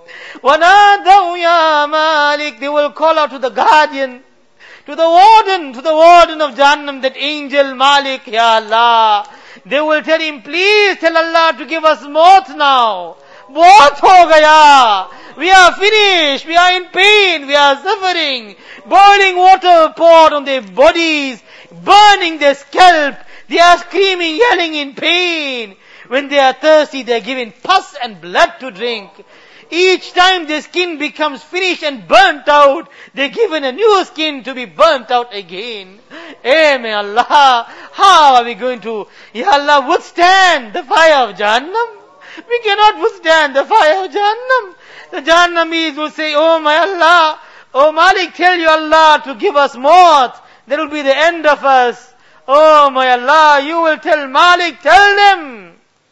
B: وَنَادَوْا يَا مَالِكْ. They will call out to the guardian, to the warden of Jahannam, that angel Malik, Ya Allah. They will tell him, please tell Allah to give us maut now. Maut ho gaya. We are finished, we are in pain, we are suffering. Boiling water poured on their bodies, burning their scalp. They are screaming, yelling in pain. When they are thirsty, they are given pus and blood to drink. Each time their skin becomes finished and burnt out, they are given a new skin to be burnt out again. Eh, may Allah, how are we going to, Ya Allah, withstand the fire of Jahannam? We cannot withstand the fire of Jahannam. The Jahannamis will say, oh my Allah, oh Malik, tell your Allah to give us maut. That will be the end of us. Oh my Allah, you will tell Malik, tell them,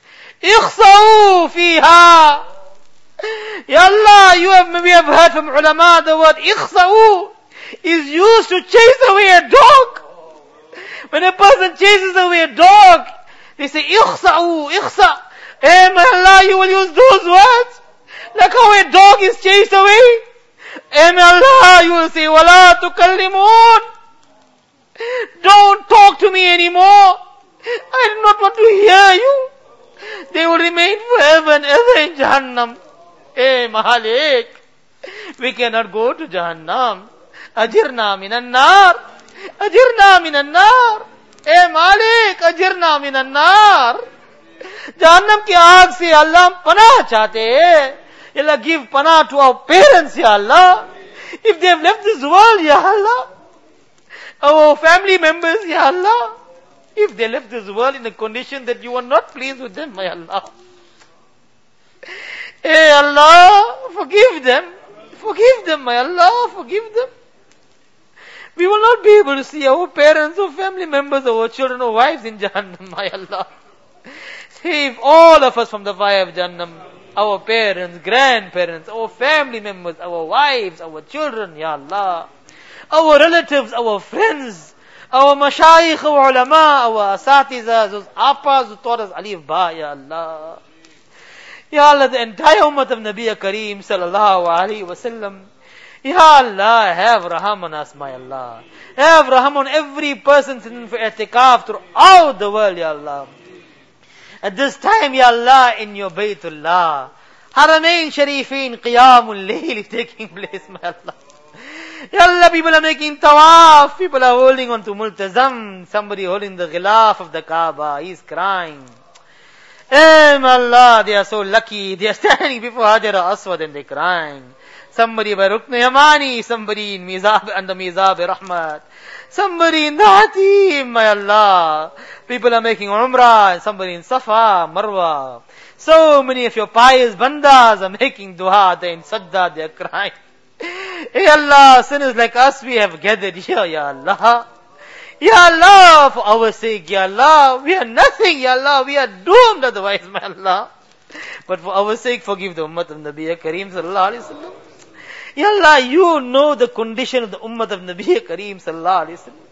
B: ikhsa'u fiha. Ya Allah, we have heard from ulama the word ikhsa'u is used to chase away a dog. When a person chases away a dog, they say ikhsa'u, ikhsa'. Eh my Allah, you will use those words. Like how a dog is chased away. Eh my Allah, you will say wala tukallimun. Don't talk to me anymore. I do not want to hear you. They will remain forever and ever in Jahannam. Hey Malik, we cannot go to Jahannam. Ajirna minan nar. Ajirna minan nar. Hey Malik, ajirna minan nar. Jahannam ki aag se Allah panah chahte hai. Allah, give panah to our parents, Ya Allah. If they have left this world, Ya Allah. Our family members, Ya Allah. If they left this world in a condition that you are not pleased with them, my Allah. Hey Allah, forgive them. Forgive them, my Allah, forgive them. We will not be able to see our parents, our family members, our children, our wives in Jahannam, my Allah. Save all of us from the fire of Jahannam. Our parents, grandparents, our family members, our wives, our children, Ya Allah. Our relatives, our friends, our mashayikh, our ulama, our asatiza, those appas who taught us alif ba, Ya Allah. Ya Allah, the entire ummah of Nabi Kareem sallallahu alaihi wasallam. Ya Allah, have raham on us, my Allah. Have raham on every person sitting for i'tikaf throughout the world, Ya Allah. At this time, Ya Allah, in your Baytullah, Haramain Sharifin, Qiyamul Layl is taking place, my Allah. Ya Allah, people are making tawaf, people are holding on to multazam, somebody holding the ghilaf of the Kaaba, he's crying. Eh, my Allah, they are so lucky, they are standing before Hajar al-Aswad and they're crying. Somebody by Rukn Yamani, somebody in Mizab, under Mizab Rahmat, somebody in the Hatim, my Allah. People are making Umrah, and somebody in Safa, Marwa. So many of your pious bandas are making dua, they're in sajda, they're crying. Hey Allah, sinners like us, we have gathered here, Ya Allah. Ya Allah, for our sake, Ya Allah, we are nothing, Ya Allah, we are doomed otherwise, my Allah. But for our sake, forgive the ummah of Nabi Kareem sallallahu alaihi wasallam. Ya Allah, you know the condition of the ummah of Nabi Kareem sallallahu alaihi wasallam.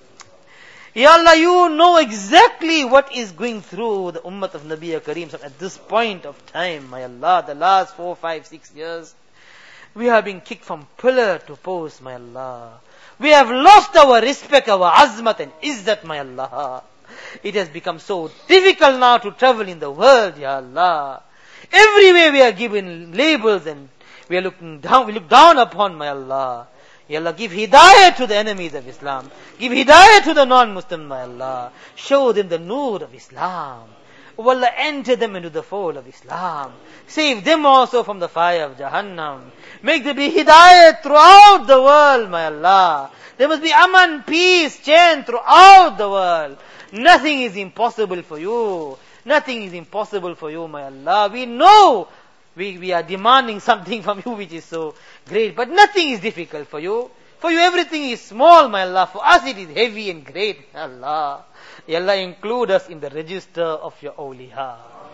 B: Ya Allah, you know exactly what is going through the ummah of Nabi Kareem at this point of time, my Allah, the last 4, 5, 6 years. We have been kicked from pillar to post, my Allah. We have lost our respect, our azmat and izzat, my Allah. It has become so difficult now to travel in the world, Ya Allah. Everywhere we are given labels and we are looking down, we look down upon, my Allah. Ya Allah, give hidayah to the enemies of Islam. Give hidayah to the non-Muslims, my Allah. Show them the noor of Islam. Oh Allah, enter them into the fold of Islam. Save them also from the fire of Jahannam. Make there be hidayah throughout the world, my Allah. There must be aman, peace, change throughout the world. Nothing is impossible for you. Nothing is impossible for you, my Allah. We know we are demanding something from you which is so great, but nothing is difficult for you. For you everything is small, my Allah. For us it is heavy and great, my Allah. Ya Allah, include us in the register of your awliya.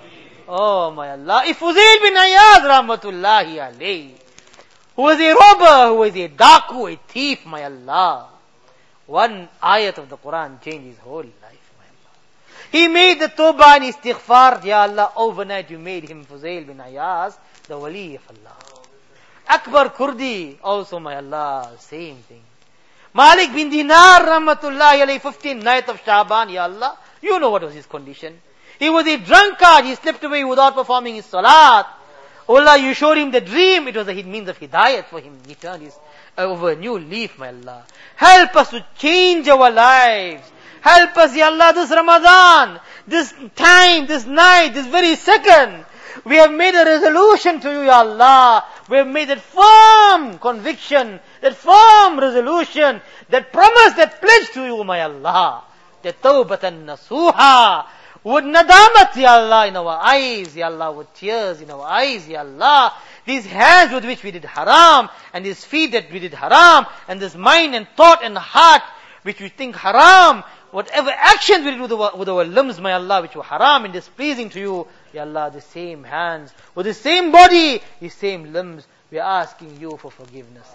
B: Oh, my Allah. If Fuzail bin Iyad, rahmatullahi alayhi, who was a robber, who was a daku, a thief, my Allah, one ayat of the Quran changed his whole life, my Allah. He made the tawbah and istighfar, Ya Allah, overnight you made him, Fuzail bin Iyad, the wali of Allah. Akbar Kurdi, also, my Allah, same thing. Malik bin Dinar, rahmatullahi alayhi, 15th night of Shaban, Ya Allah, you know what was his condition. He was a drunkard, he slipped away without performing his salat. Oh Allah, you showed him the dream, it was a means of hidayat for him. He turned his over a new leaf, my Allah. Help us to change our lives. Help us, Ya Allah, this Ramadan, this time, this night, this very second. We have made a resolution to you, Ya Allah. We have made that firm conviction, that firm resolution, that promise, that pledge to you, my Allah. That tawbatan nasuha. With nadamat, Ya Allah, in our eyes, Ya Allah, with tears in our eyes, Ya Allah. These hands with which we did haram, and these feet that we did haram, and this mind and thought and heart which we think haram, whatever actions we did with our limbs, my Allah, which were haram and displeasing to you, Ya Allah, the same hands, with the same body, the same limbs, we are asking you for forgiveness.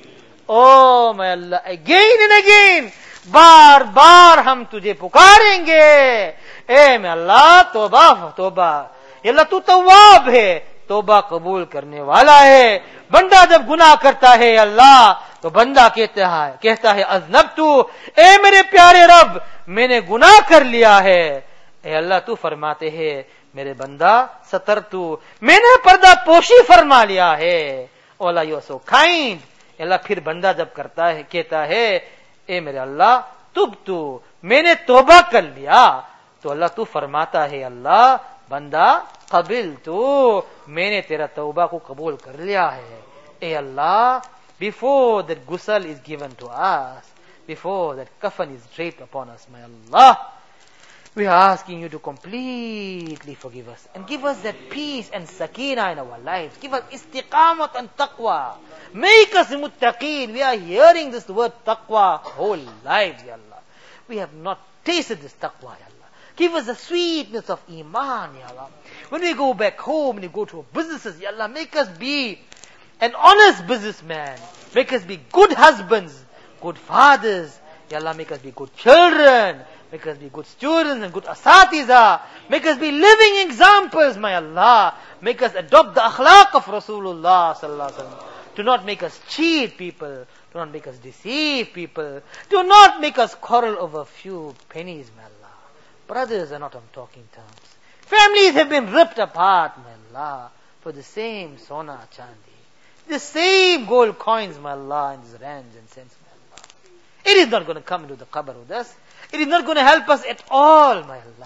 B: Oh, my Allah, again and again, बार बार हम तुझे पुकारेंगे. ए मैं अल्लाह तौबा तौबा. अल्लाह तू तव्वाब है, तौबा कबूल करने वाला है. बंदा जब गुनाह करता है अल्लाह, तो बंदा कहता है अज़नब तू, ए मेरे प्यारे रब, मैंने गुनाह कर लिया है. ए अल्लाह तू फरमाते है मेरे बंदा सतर तू, मैंने पर्दा पोशी फरमा लिया है. Oh Allah you are so kind. Allah फिर बंदा जब करता है कहता है ए मेरे अल्लाह तुब तू, मैंने तौबा कर लिया, तो अल्लाह तू फरमाता है अल्लाह बंदा कबिल तू, मैंने तेरा तौबा को कबूल कर लिया है. ए अल्लाह, before that ghusl is given to us, before that kafan is draped upon us, my Allah, we are asking you to completely forgive us and give us that peace and sakina in our lives. Give us istiqamat and taqwa. Make us muttaqeen. We are hearing this word taqwa whole lives, Ya Allah. We have not tasted this taqwa, Ya Allah. Give us the sweetness of iman, Ya Allah. When we go back home, when we go to our businesses, Ya Allah, make us be an honest businessman. Make us be good husbands, good fathers, Ya Allah, make us be good children. Make us be good students and good asatiza. Make us be living examples, my Allah. Make us adopt the akhlaq of Rasulullah sallallahu alaihi wasallam. Do not make us cheat people. Do not make us deceive people. Do not make us quarrel over a few pennies, my Allah. Brothers are not on talking terms. Families have been ripped apart, my Allah, for the same sona chandi. The same gold coins, my Allah, and these rands and cents, my Allah. It is not going to come into the qabr with us. It is not going to help us at all, my Allah.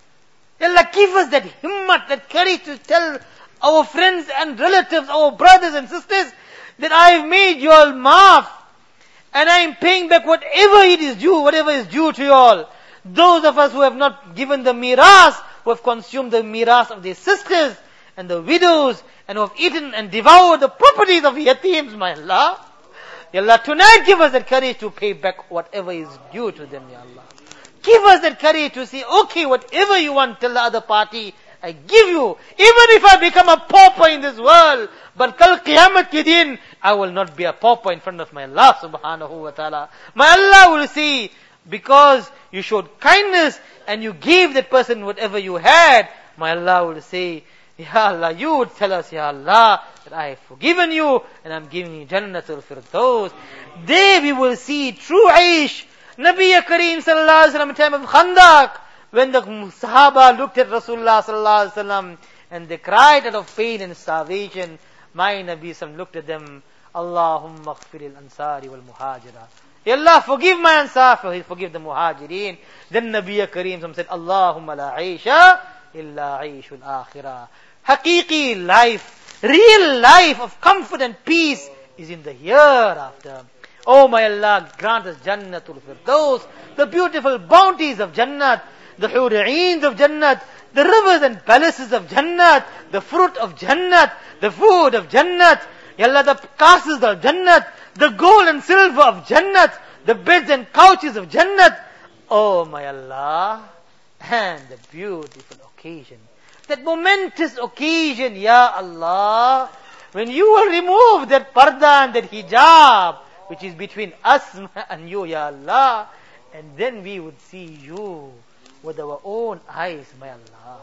B: Allah, give us that himmat, that courage to tell our friends and relatives, our brothers and sisters, that I have made you all maaf, and I am paying back whatever it is due, whatever is due to you all. Those of us who have not given the miras, who have consumed the miras of their sisters and the widows, and who have eaten and devoured the properties of yatims, my Allah. Ya Allah, tonight give us that courage to pay back whatever is due to them, Ya Allah. Give us that courage to say, okay, whatever you want, tell the other party, I give you. Even if I become a pauper in this world, but kal qiyamat ke din, I will not be a pauper in front of my Allah subhanahu wa ta'ala. My Allah will see, because you showed kindness and you gave that person whatever you had, my Allah will say, Ya Allah, you would tell us, Ya Allah, that I have forgiven you and I'm giving you Jannatul Firdaus. There we will see true Aish. Nabi Kareem sallallahu alaihi wasallam in time of Khandaq, when the Sahaba looked at Rasulullah sallallahu alaihi wasallam and they cried out of pain and starvation, my Nabi sallam looked at them, Allahumma khfiril ansari wal muhajira. Ya Allah, forgive my ansar, forgive the muhajirin. Then Nabi Kareem sallam said, Allahumma la aisha illa aishul akhirah. Haqiqi life, real life of comfort and peace is in the hereafter. Oh my Allah, grant us Jannatul Firdaus, the beautiful bounties of Jannat, the hura'eens of Jannat, the rivers and palaces of Jannat, the fruit of Jannat, the food of Jannat, Ya Allah, the castles of Jannat, the gold and silver of Jannat, the beds and couches of Jannat. Oh my Allah, and the beautiful occasion, that momentous occasion, Ya Allah, when you will remove that parda and that hijab, which is between us and you, Ya Allah, and then we would see you with our own eyes, my Allah.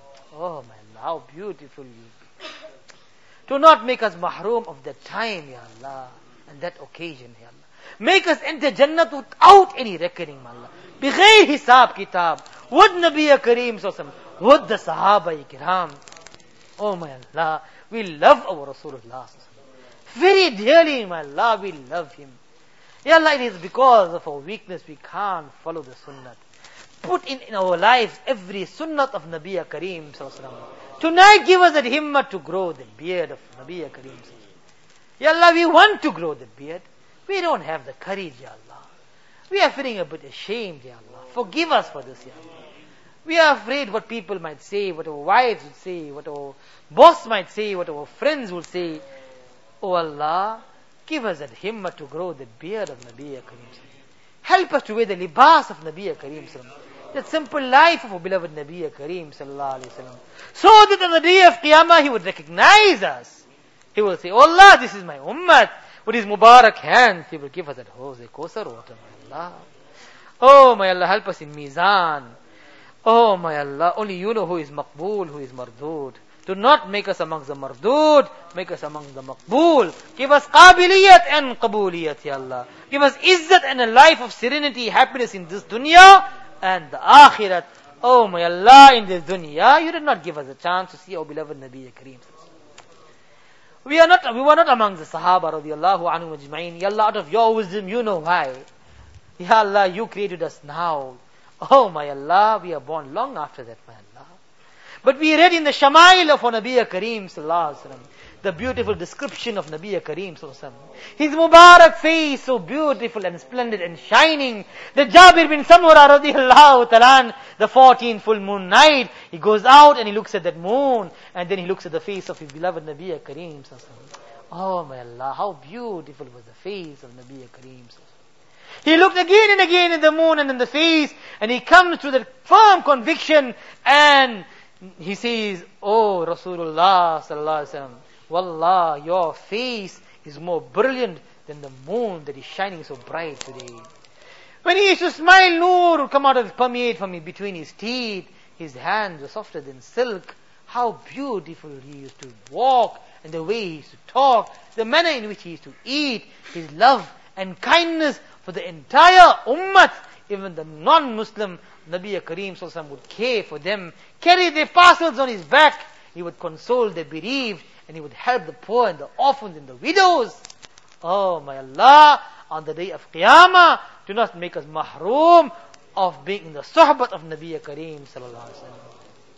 B: Oh my Allah, how beautiful you be. Do not make us mahroom of that time, Ya Allah, and that occasion, Ya Allah. Make us enter Jannat without any reckoning, my Allah. Bighayr hisab kitab. With Nabi Kareem sallallahu, with the Sahaba Kiram. Oh my Allah, we love our Rasulullah. Very dearly, my Allah, we love him. Ya Allah, it is because of our weakness we can't follow the sunnah. Put in our lives every sunnah of Nabi Kareem sallallahu. Tonight give us that himmah to grow the beard of Nabi Kareem sallallahu. Ya Allah, we want to grow the beard. We don't have the courage, Ya Allah. We are feeling a bit ashamed, Ya Allah. Forgive us for this, Ya Allah. We are afraid what people might say, what our wives would say, what our boss might say, what our friends would say. Oh Allah, give us that himmah to grow the beard of Nabi Kareem sallallahu. Help us to wear the libas of Nabi Kareem sallallahu. That simple life of our beloved Nabi Kareem sallallahu alaihi wasallam. So that on the day of Qiyamah he would recognize us. He will say, oh Allah, this is my ummah. With his Mubarak hands, he will give us that hose, Kosar water, my Allah. Oh my Allah, help us in Mizan. Oh my Allah, only you know who is Maqbool, who is Mardud. Do not make us amongst the Mardud, make us among the Maqbool. Give us Qabiliyat and Qabuliyat, Ya Allah. Give us Izzat and a life of serenity, happiness in this dunya and the Akhirat. Oh my Allah, in this dunya, you did not give us a chance to see our beloved Nabi Kareem. We were not among the Sahaba radiallahu anhu majma'in. Ya Allah, out of your wisdom, you know why. Ya Allah, you created us now. Oh my Allah, we are born long after that, my Allah. But we read in the Shama'il of Nabi Kareem sallallahu alaihi wasallam, the beautiful description of Nabi Kareem sallallahu alaihi wasallam. His Mubarak face, so beautiful and splendid and shining. The Jabir bin Samura radiallahu ta'ala, the 14th full moon night, he goes out and he looks at that moon, and then he looks at the face of his beloved Nabi Kareem sallallahu alaihi wasallam. Oh my Allah, how beautiful was the face of Nabi Kareem sallallahu alaihi wasallam. He looked again and again in the moon and in the face, and he comes to that firm conviction, and he says, oh Rasulullah sallallahu alaihi wasallam, Wallah, your face is more brilliant than the moon that is shining so bright today. When he used to smile, Noor would come out of permeate from between his teeth. His hands were softer than silk. How beautiful he used to walk, and the way he used to talk, the manner in which he used to eat, his love and kindness for the entire ummah, even the non-Muslim. Nabi Kareem Sallallahu Alaihi Wasallam would care for them, carry their parcels on his back. He would console the bereaved, and he would help the poor and the orphans and the widows. Oh my Allah, on the day of Qiyamah, do not make us mahroom of being in the sohbat of Nabi Kareem Sallallahu Alaihi Wasallam.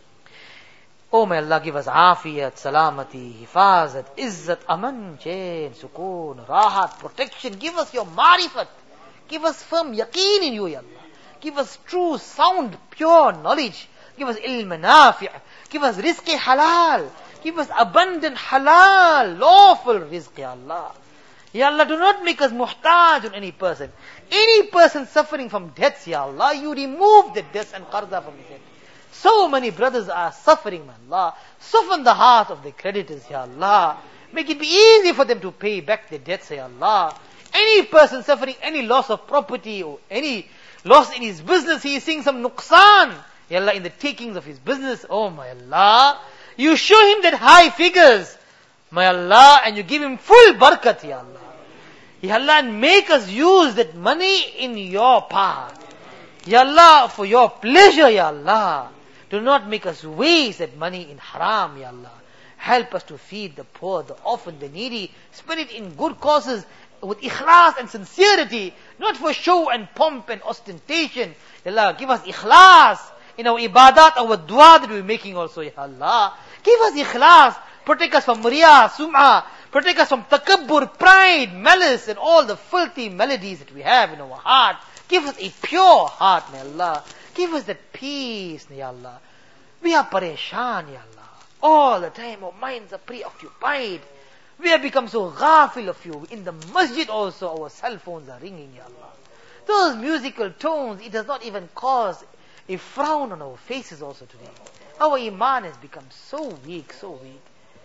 B: Oh my Allah, give us afiyat, salamati, hifazat, izzat, aman, chain, sukoon, rahat, protection. Give us your marifat. Give us firm yaqeen in you, Ya Allah. Give us true, sound, pure knowledge. Give us ilm nafi'. Give us rizq halal. Give us abundant halal, lawful rizq, Ya Allah. Ya Allah, do not make us muhtaj on any person. Any person suffering from debts, Ya Allah, you remove the debts and qarza from his head. So many brothers are suffering, my Allah. Soften the heart of the creditors, Ya Allah. Make it be easy for them to pay back their debts, Ya Allah. Any person suffering any loss of property or any loss in his business, he is seeing some nuqsan, Ya Allah, in the takings of his business. Oh my Allah, you show him that high figures, my Allah, and you give him full barakat, Ya Allah. Ya Allah, and make us use that money in your path. Ya Allah, for your pleasure, Ya Allah. Do not make us waste that money in haram, Ya Allah. Help us to feed the poor, the orphan, the needy. Spend it in good causes with ikhlas and sincerity, not for show and pomp and ostentation. Ya Allah, give us ikhlas in our ibadat, our dua that we're making also, Ya Allah. Give us ikhlas. Protect us from riya, sum'ah. Protect us from takabbur, pride, malice, and all the filthy melodies that we have in our heart. Give us a pure heart, may Allah. Give us that peace, Ya Allah. We are pareshan, Ya Allah. All the time our minds are preoccupied. We have become so ghafil of you. In the masjid also our cell phones are ringing, Ya Allah. Those musical tones, it does not even cause a frown on our faces also today. Our iman has become so weak, so weak.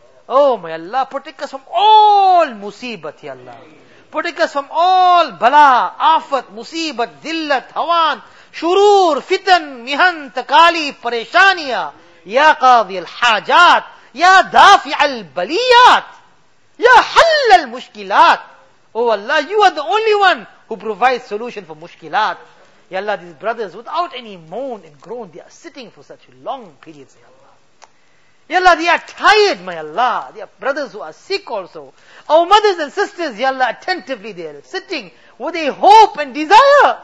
B: Oh my Allah, protect us from all musibat, Ya Allah. Protect us from all bala, afat, musibat, dillat, hawan, shurur, fitan, mihan, takali, pareshaniya. Ya qadi al-hajat, ya dafi al-baliyat, ya hall al-mushkilat. Oh Allah, you are the only one who provides solution for mushkilat. Ya Allah, these brothers, without any moan and groan, they are sitting for such long periods, Ya Allah. Ya Allah, they are tired, my Allah. They are brothers who are sick also. Our mothers and sisters, Ya Allah, attentively they are sitting with a hope and desire.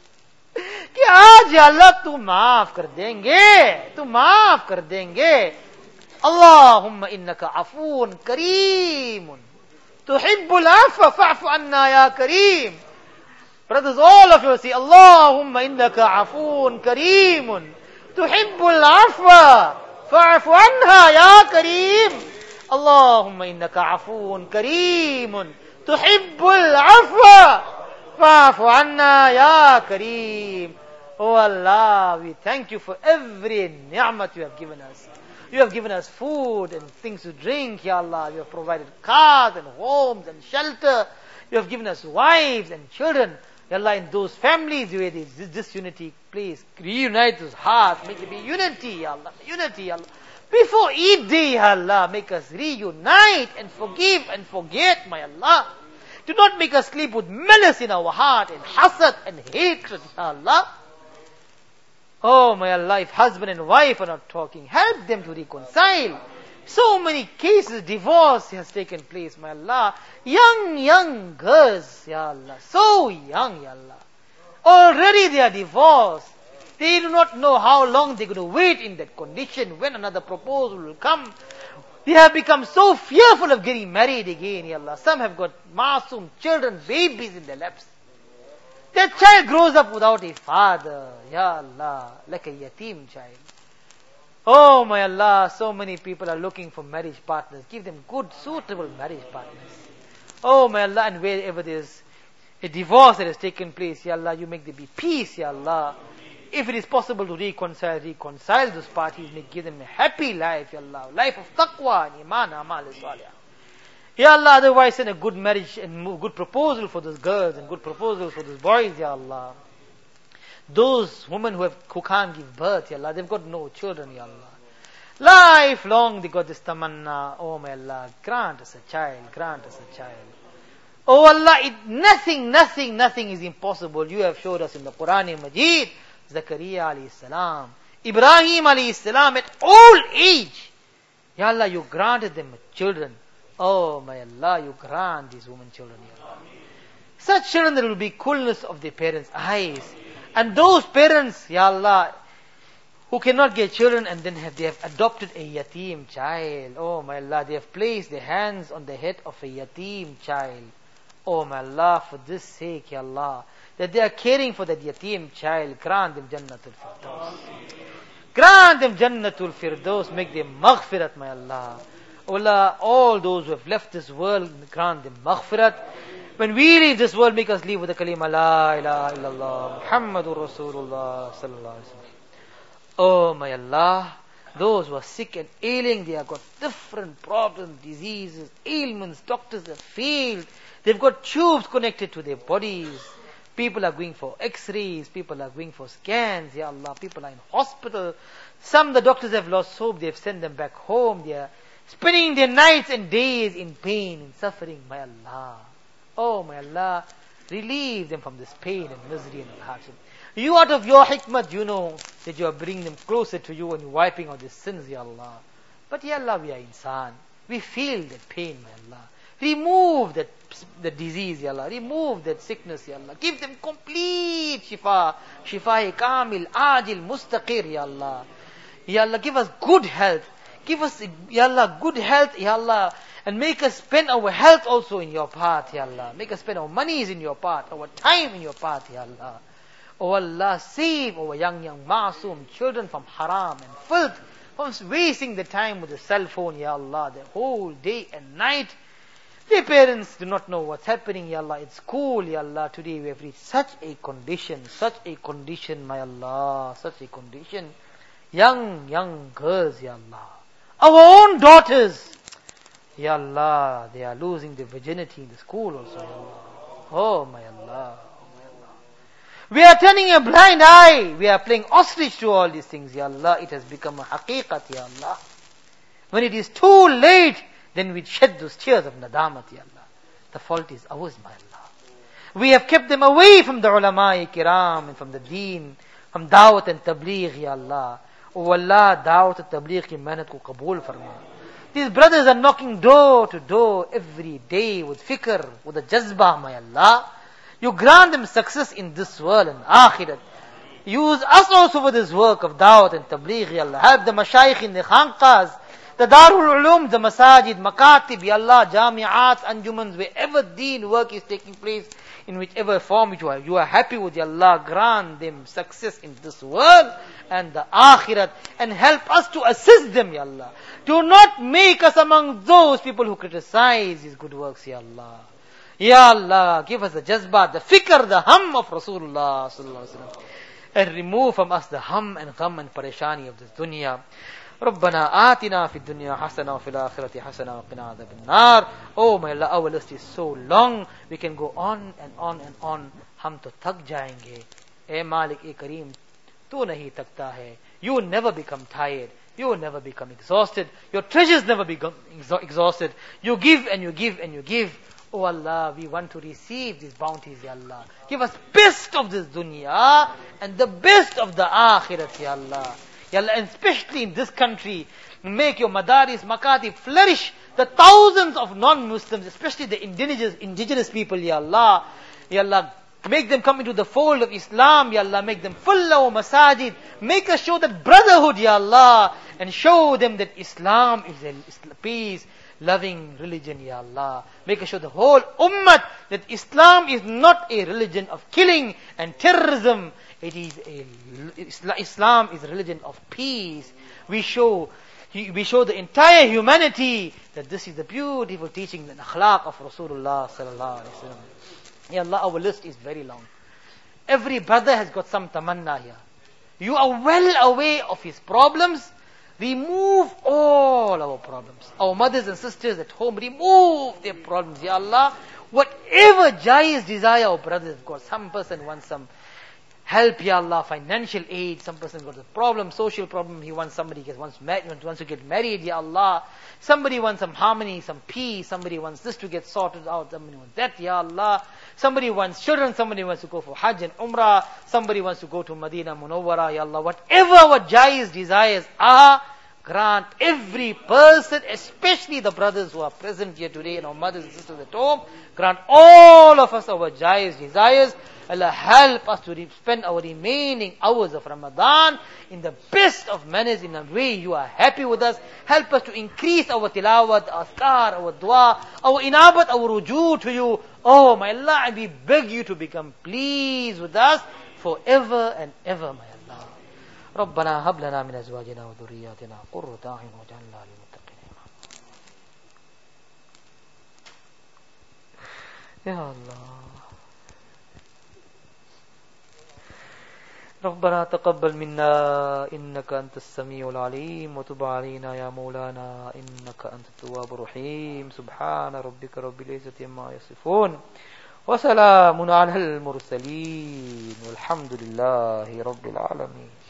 B: कि आज या अल्लाह तू माफ कर देंगे, तू माफ कर देंगे. Allahumma innaka afoon kareemun tuhibbul afwa fa'fu anna ya kareem. Brothers, all of you say, Allahumma innaka afoon kareemun tuhibbul afwa fa'fu anha ya kareem. Allahumma innaka afoon kareemun tuhibbul afwa fa'fu anna ya kareem. Oh Allah, we thank you for every ni'mat you have given us. You have given us food and things to drink, Ya Allah. You have provided cars and homes and shelter. You have given us wives and children. Ya Allah, in those families where there is disunity, please reunite those hearts. Make it be unity, Ya Allah. Unity, Ya Allah. Before Eid day, Ya Allah, make us reunite and forgive and forget, my Allah. Do not make us sleep with malice in our heart and hasad and hatred, Ya Allah. Oh my Allah, if husband and wife are not talking, help them to reconcile. So many cases, divorce has taken place, my Allah. Young girls, Ya Allah. So young, Ya Allah. Already they are divorced. They do not know how long they're going to wait in that condition, when another proposal will come. They have become so fearful of getting married again, Ya Allah. Some have got masoom children, babies in their laps. Their child grows up without a father, Ya Allah, like a yatim child. Oh my Allah, so many people are looking for marriage partners. Give them good, suitable marriage partners. Oh my Allah, and wherever there's a divorce that has taken place, Ya Allah, you make there be peace, Ya Allah. If it is possible to reconcile those parties, give them a happy life, Ya Allah. Life of taqwa and iman, amal salih. Ya Allah, otherwise send a good marriage and good proposal for those girls and good proposal for those boys, Ya Allah. Those women who can't give birth, Ya Allah, they've got no children, Ya Allah. Lifelong they got this tamanna, oh my Allah, grant us a child, grant us a child. Oh Allah, nothing is impossible. You have showed us in the Quran Majid, Zakaria alayhi salam, Ibrahim alayhi salam at old age. Ya Allah, you granted them children. Oh my Allah, you grant these women children, Ya Allah. Such children, there will be coolness of their parents' eyes. And those parents, Ya Allah, who cannot get children and then they have adopted a yatim child. Oh my Allah, they have placed their hands on the head of a yatim child. Oh my Allah, for this sake, Ya Allah, that they are caring for that yatim child, grant them Jannatul Firdaus. Grant them Jannatul Firdaus, make them maghfirat, my Allah. Oh Allah, all those who have left this world, grant them maghfirat. When we leave this world, make us leave with the kalima La ilaha illallah Muhammadur Rasulullah sallallahu alaihi wasallam. Oh my Allah, those who are sick and ailing, they have got different problems, diseases, ailments, doctors have failed. They've got tubes connected to their bodies. People are going for x-rays, people are going for scans, Ya Allah, people are in hospital. Some the doctors have lost hope, they've sent them back home. They are spending their nights and days in pain and suffering, my Allah. Oh my Allah, relieve them from this pain and misery and hardship. You out of your hikmah, you know that you are bringing them closer to you and you're wiping out their sins, Ya Allah. But Ya Allah, we are insan. We feel that pain, my Allah. Remove the disease, Ya Allah. Remove that sickness, Ya Allah. Give them complete shifa. Shifa-e kamil, ajil, mustaqir, Ya Allah. Ya Allah, give us good health. Give us, Ya Allah, good health, Ya Allah. And make us spend our health also in your path, Ya Allah. Make us spend our monies in your path, our time in your path, Ya Allah. Oh Allah, save our young masoom children from haram and filth, from wasting the time with the cell phone, Ya Allah, the whole day and night. Their parents do not know what's happening, Ya Allah. It's school, Ya Allah. Today we have reached such a condition, my Allah, such a condition. Young girls, Ya Allah. Our own daughters, Ya Allah, they are losing their virginity in the school also, Ya Allah. Oh my Allah. We are turning a blind eye. We are playing ostrich to all these things, Ya Allah. It has become a haqiqat, Ya Allah. When it is too late, then we shed those tears of nadamat, Ya Allah. The fault is ours, my Allah. We have kept them away from the ulama-e kiram and from the deen, from da'wat and tabligh, Ya Allah. Oh Allah, da'wat and tabligh ki mehnat ko qabool farma. These brothers are knocking door to door every day with fikr, with a jazbah, my Allah. You grant them success in this world and akhirat. Use us also for this work of da'wat and tabligh, Ya Allah. Help the mashayikh in the khanqas, the Darul Ulum, the Masajid, Makatib, Ya Allah, Jami'at, Anjumans, wherever deen work is taking place, in whichever form you are happy with, Ya Allah, grant them success in this world and the akhirat, and help us to assist them, Ya Allah. Do not make us among those people who criticize these good works, Ya Allah. Ya Allah, give us the jazba, the fikr, the hum of Rasulullah sallallahu alaihi wasallam, and remove from us the hum and gham and parishani of this dunya. ربنا آتنا في الدنيا حسنة وفي الآخرة حسنة وقنا عذاب النار. Oh my Allah, our list is so long. We can go on and on and on. हम तो थक जाएंगे. ए मालिक ए करीम, तू नहीं थकता है. You will never become tired. You will never become exhausted. Your treasures never become exhausted. You give and you give and you give. Oh Allah, we want to receive these bounties, Ya Allah. Give us best of this dunya and the best of the akhirat, Ya Allah. Ya Allah, and especially in this country, make your madaris, makati flourish. The thousands of non-Muslims, especially the indigenous people, Ya Allah. Ya Allah, make them come into the fold of Islam, Ya Allah. Make them full of masajid. Make us show that brotherhood, Ya Allah. And show them that Islam is a peace, loving religion, Ya Allah. Make us show the whole ummah that Islam is not a religion of killing and terrorism. Islam is a religion of peace. We show the entire humanity that this is the beautiful teaching and akhlaq of Rasulullah sallallahu alaihi wasallam. Ya Allah, our list is very long. Every brother has got some tamanna here. You are well aware of his problems. Remove all our problems. Our mothers and sisters at home, remove their problems, Ya Allah. Whatever jais desire our brothers have got. Some person wants some help, Ya Allah, financial aid. Some person got a problem, social problem. He wants somebody wants to get married, Ya Allah. Somebody wants some harmony, some peace. Somebody wants this to get sorted out. Somebody wants that, Ya Allah. Somebody wants children. Somebody wants to go for Hajj and Umrah. Somebody wants to go to Medina Munawwara, Ya Allah. Whatever what Jai's desires are, grant every person, especially the brothers who are present here today and our mothers and sisters at home, grant all of us our Jai's desires. Allah, help us to spend our remaining hours of Ramadan in the best of manners, in a way you are happy with us. Help us to increase our tilawat, our askar, our dua, our inabat, our ruju to you. Oh my Allah, and we beg you to become pleased with us forever and ever, my Allah. ربنا هب لنا من أزواجنا وذرياتنا قرة أعين واجعلنا للمتقين إماما. يا الله. ربنا تقبل منا إنك أنت السميع العليم وتب علينا يا مولانا إنك أنت التواب الرحيم. سبحان ربك رب العزة عما يصفون وسلام على المرسلين والحمد لله رب العالمين.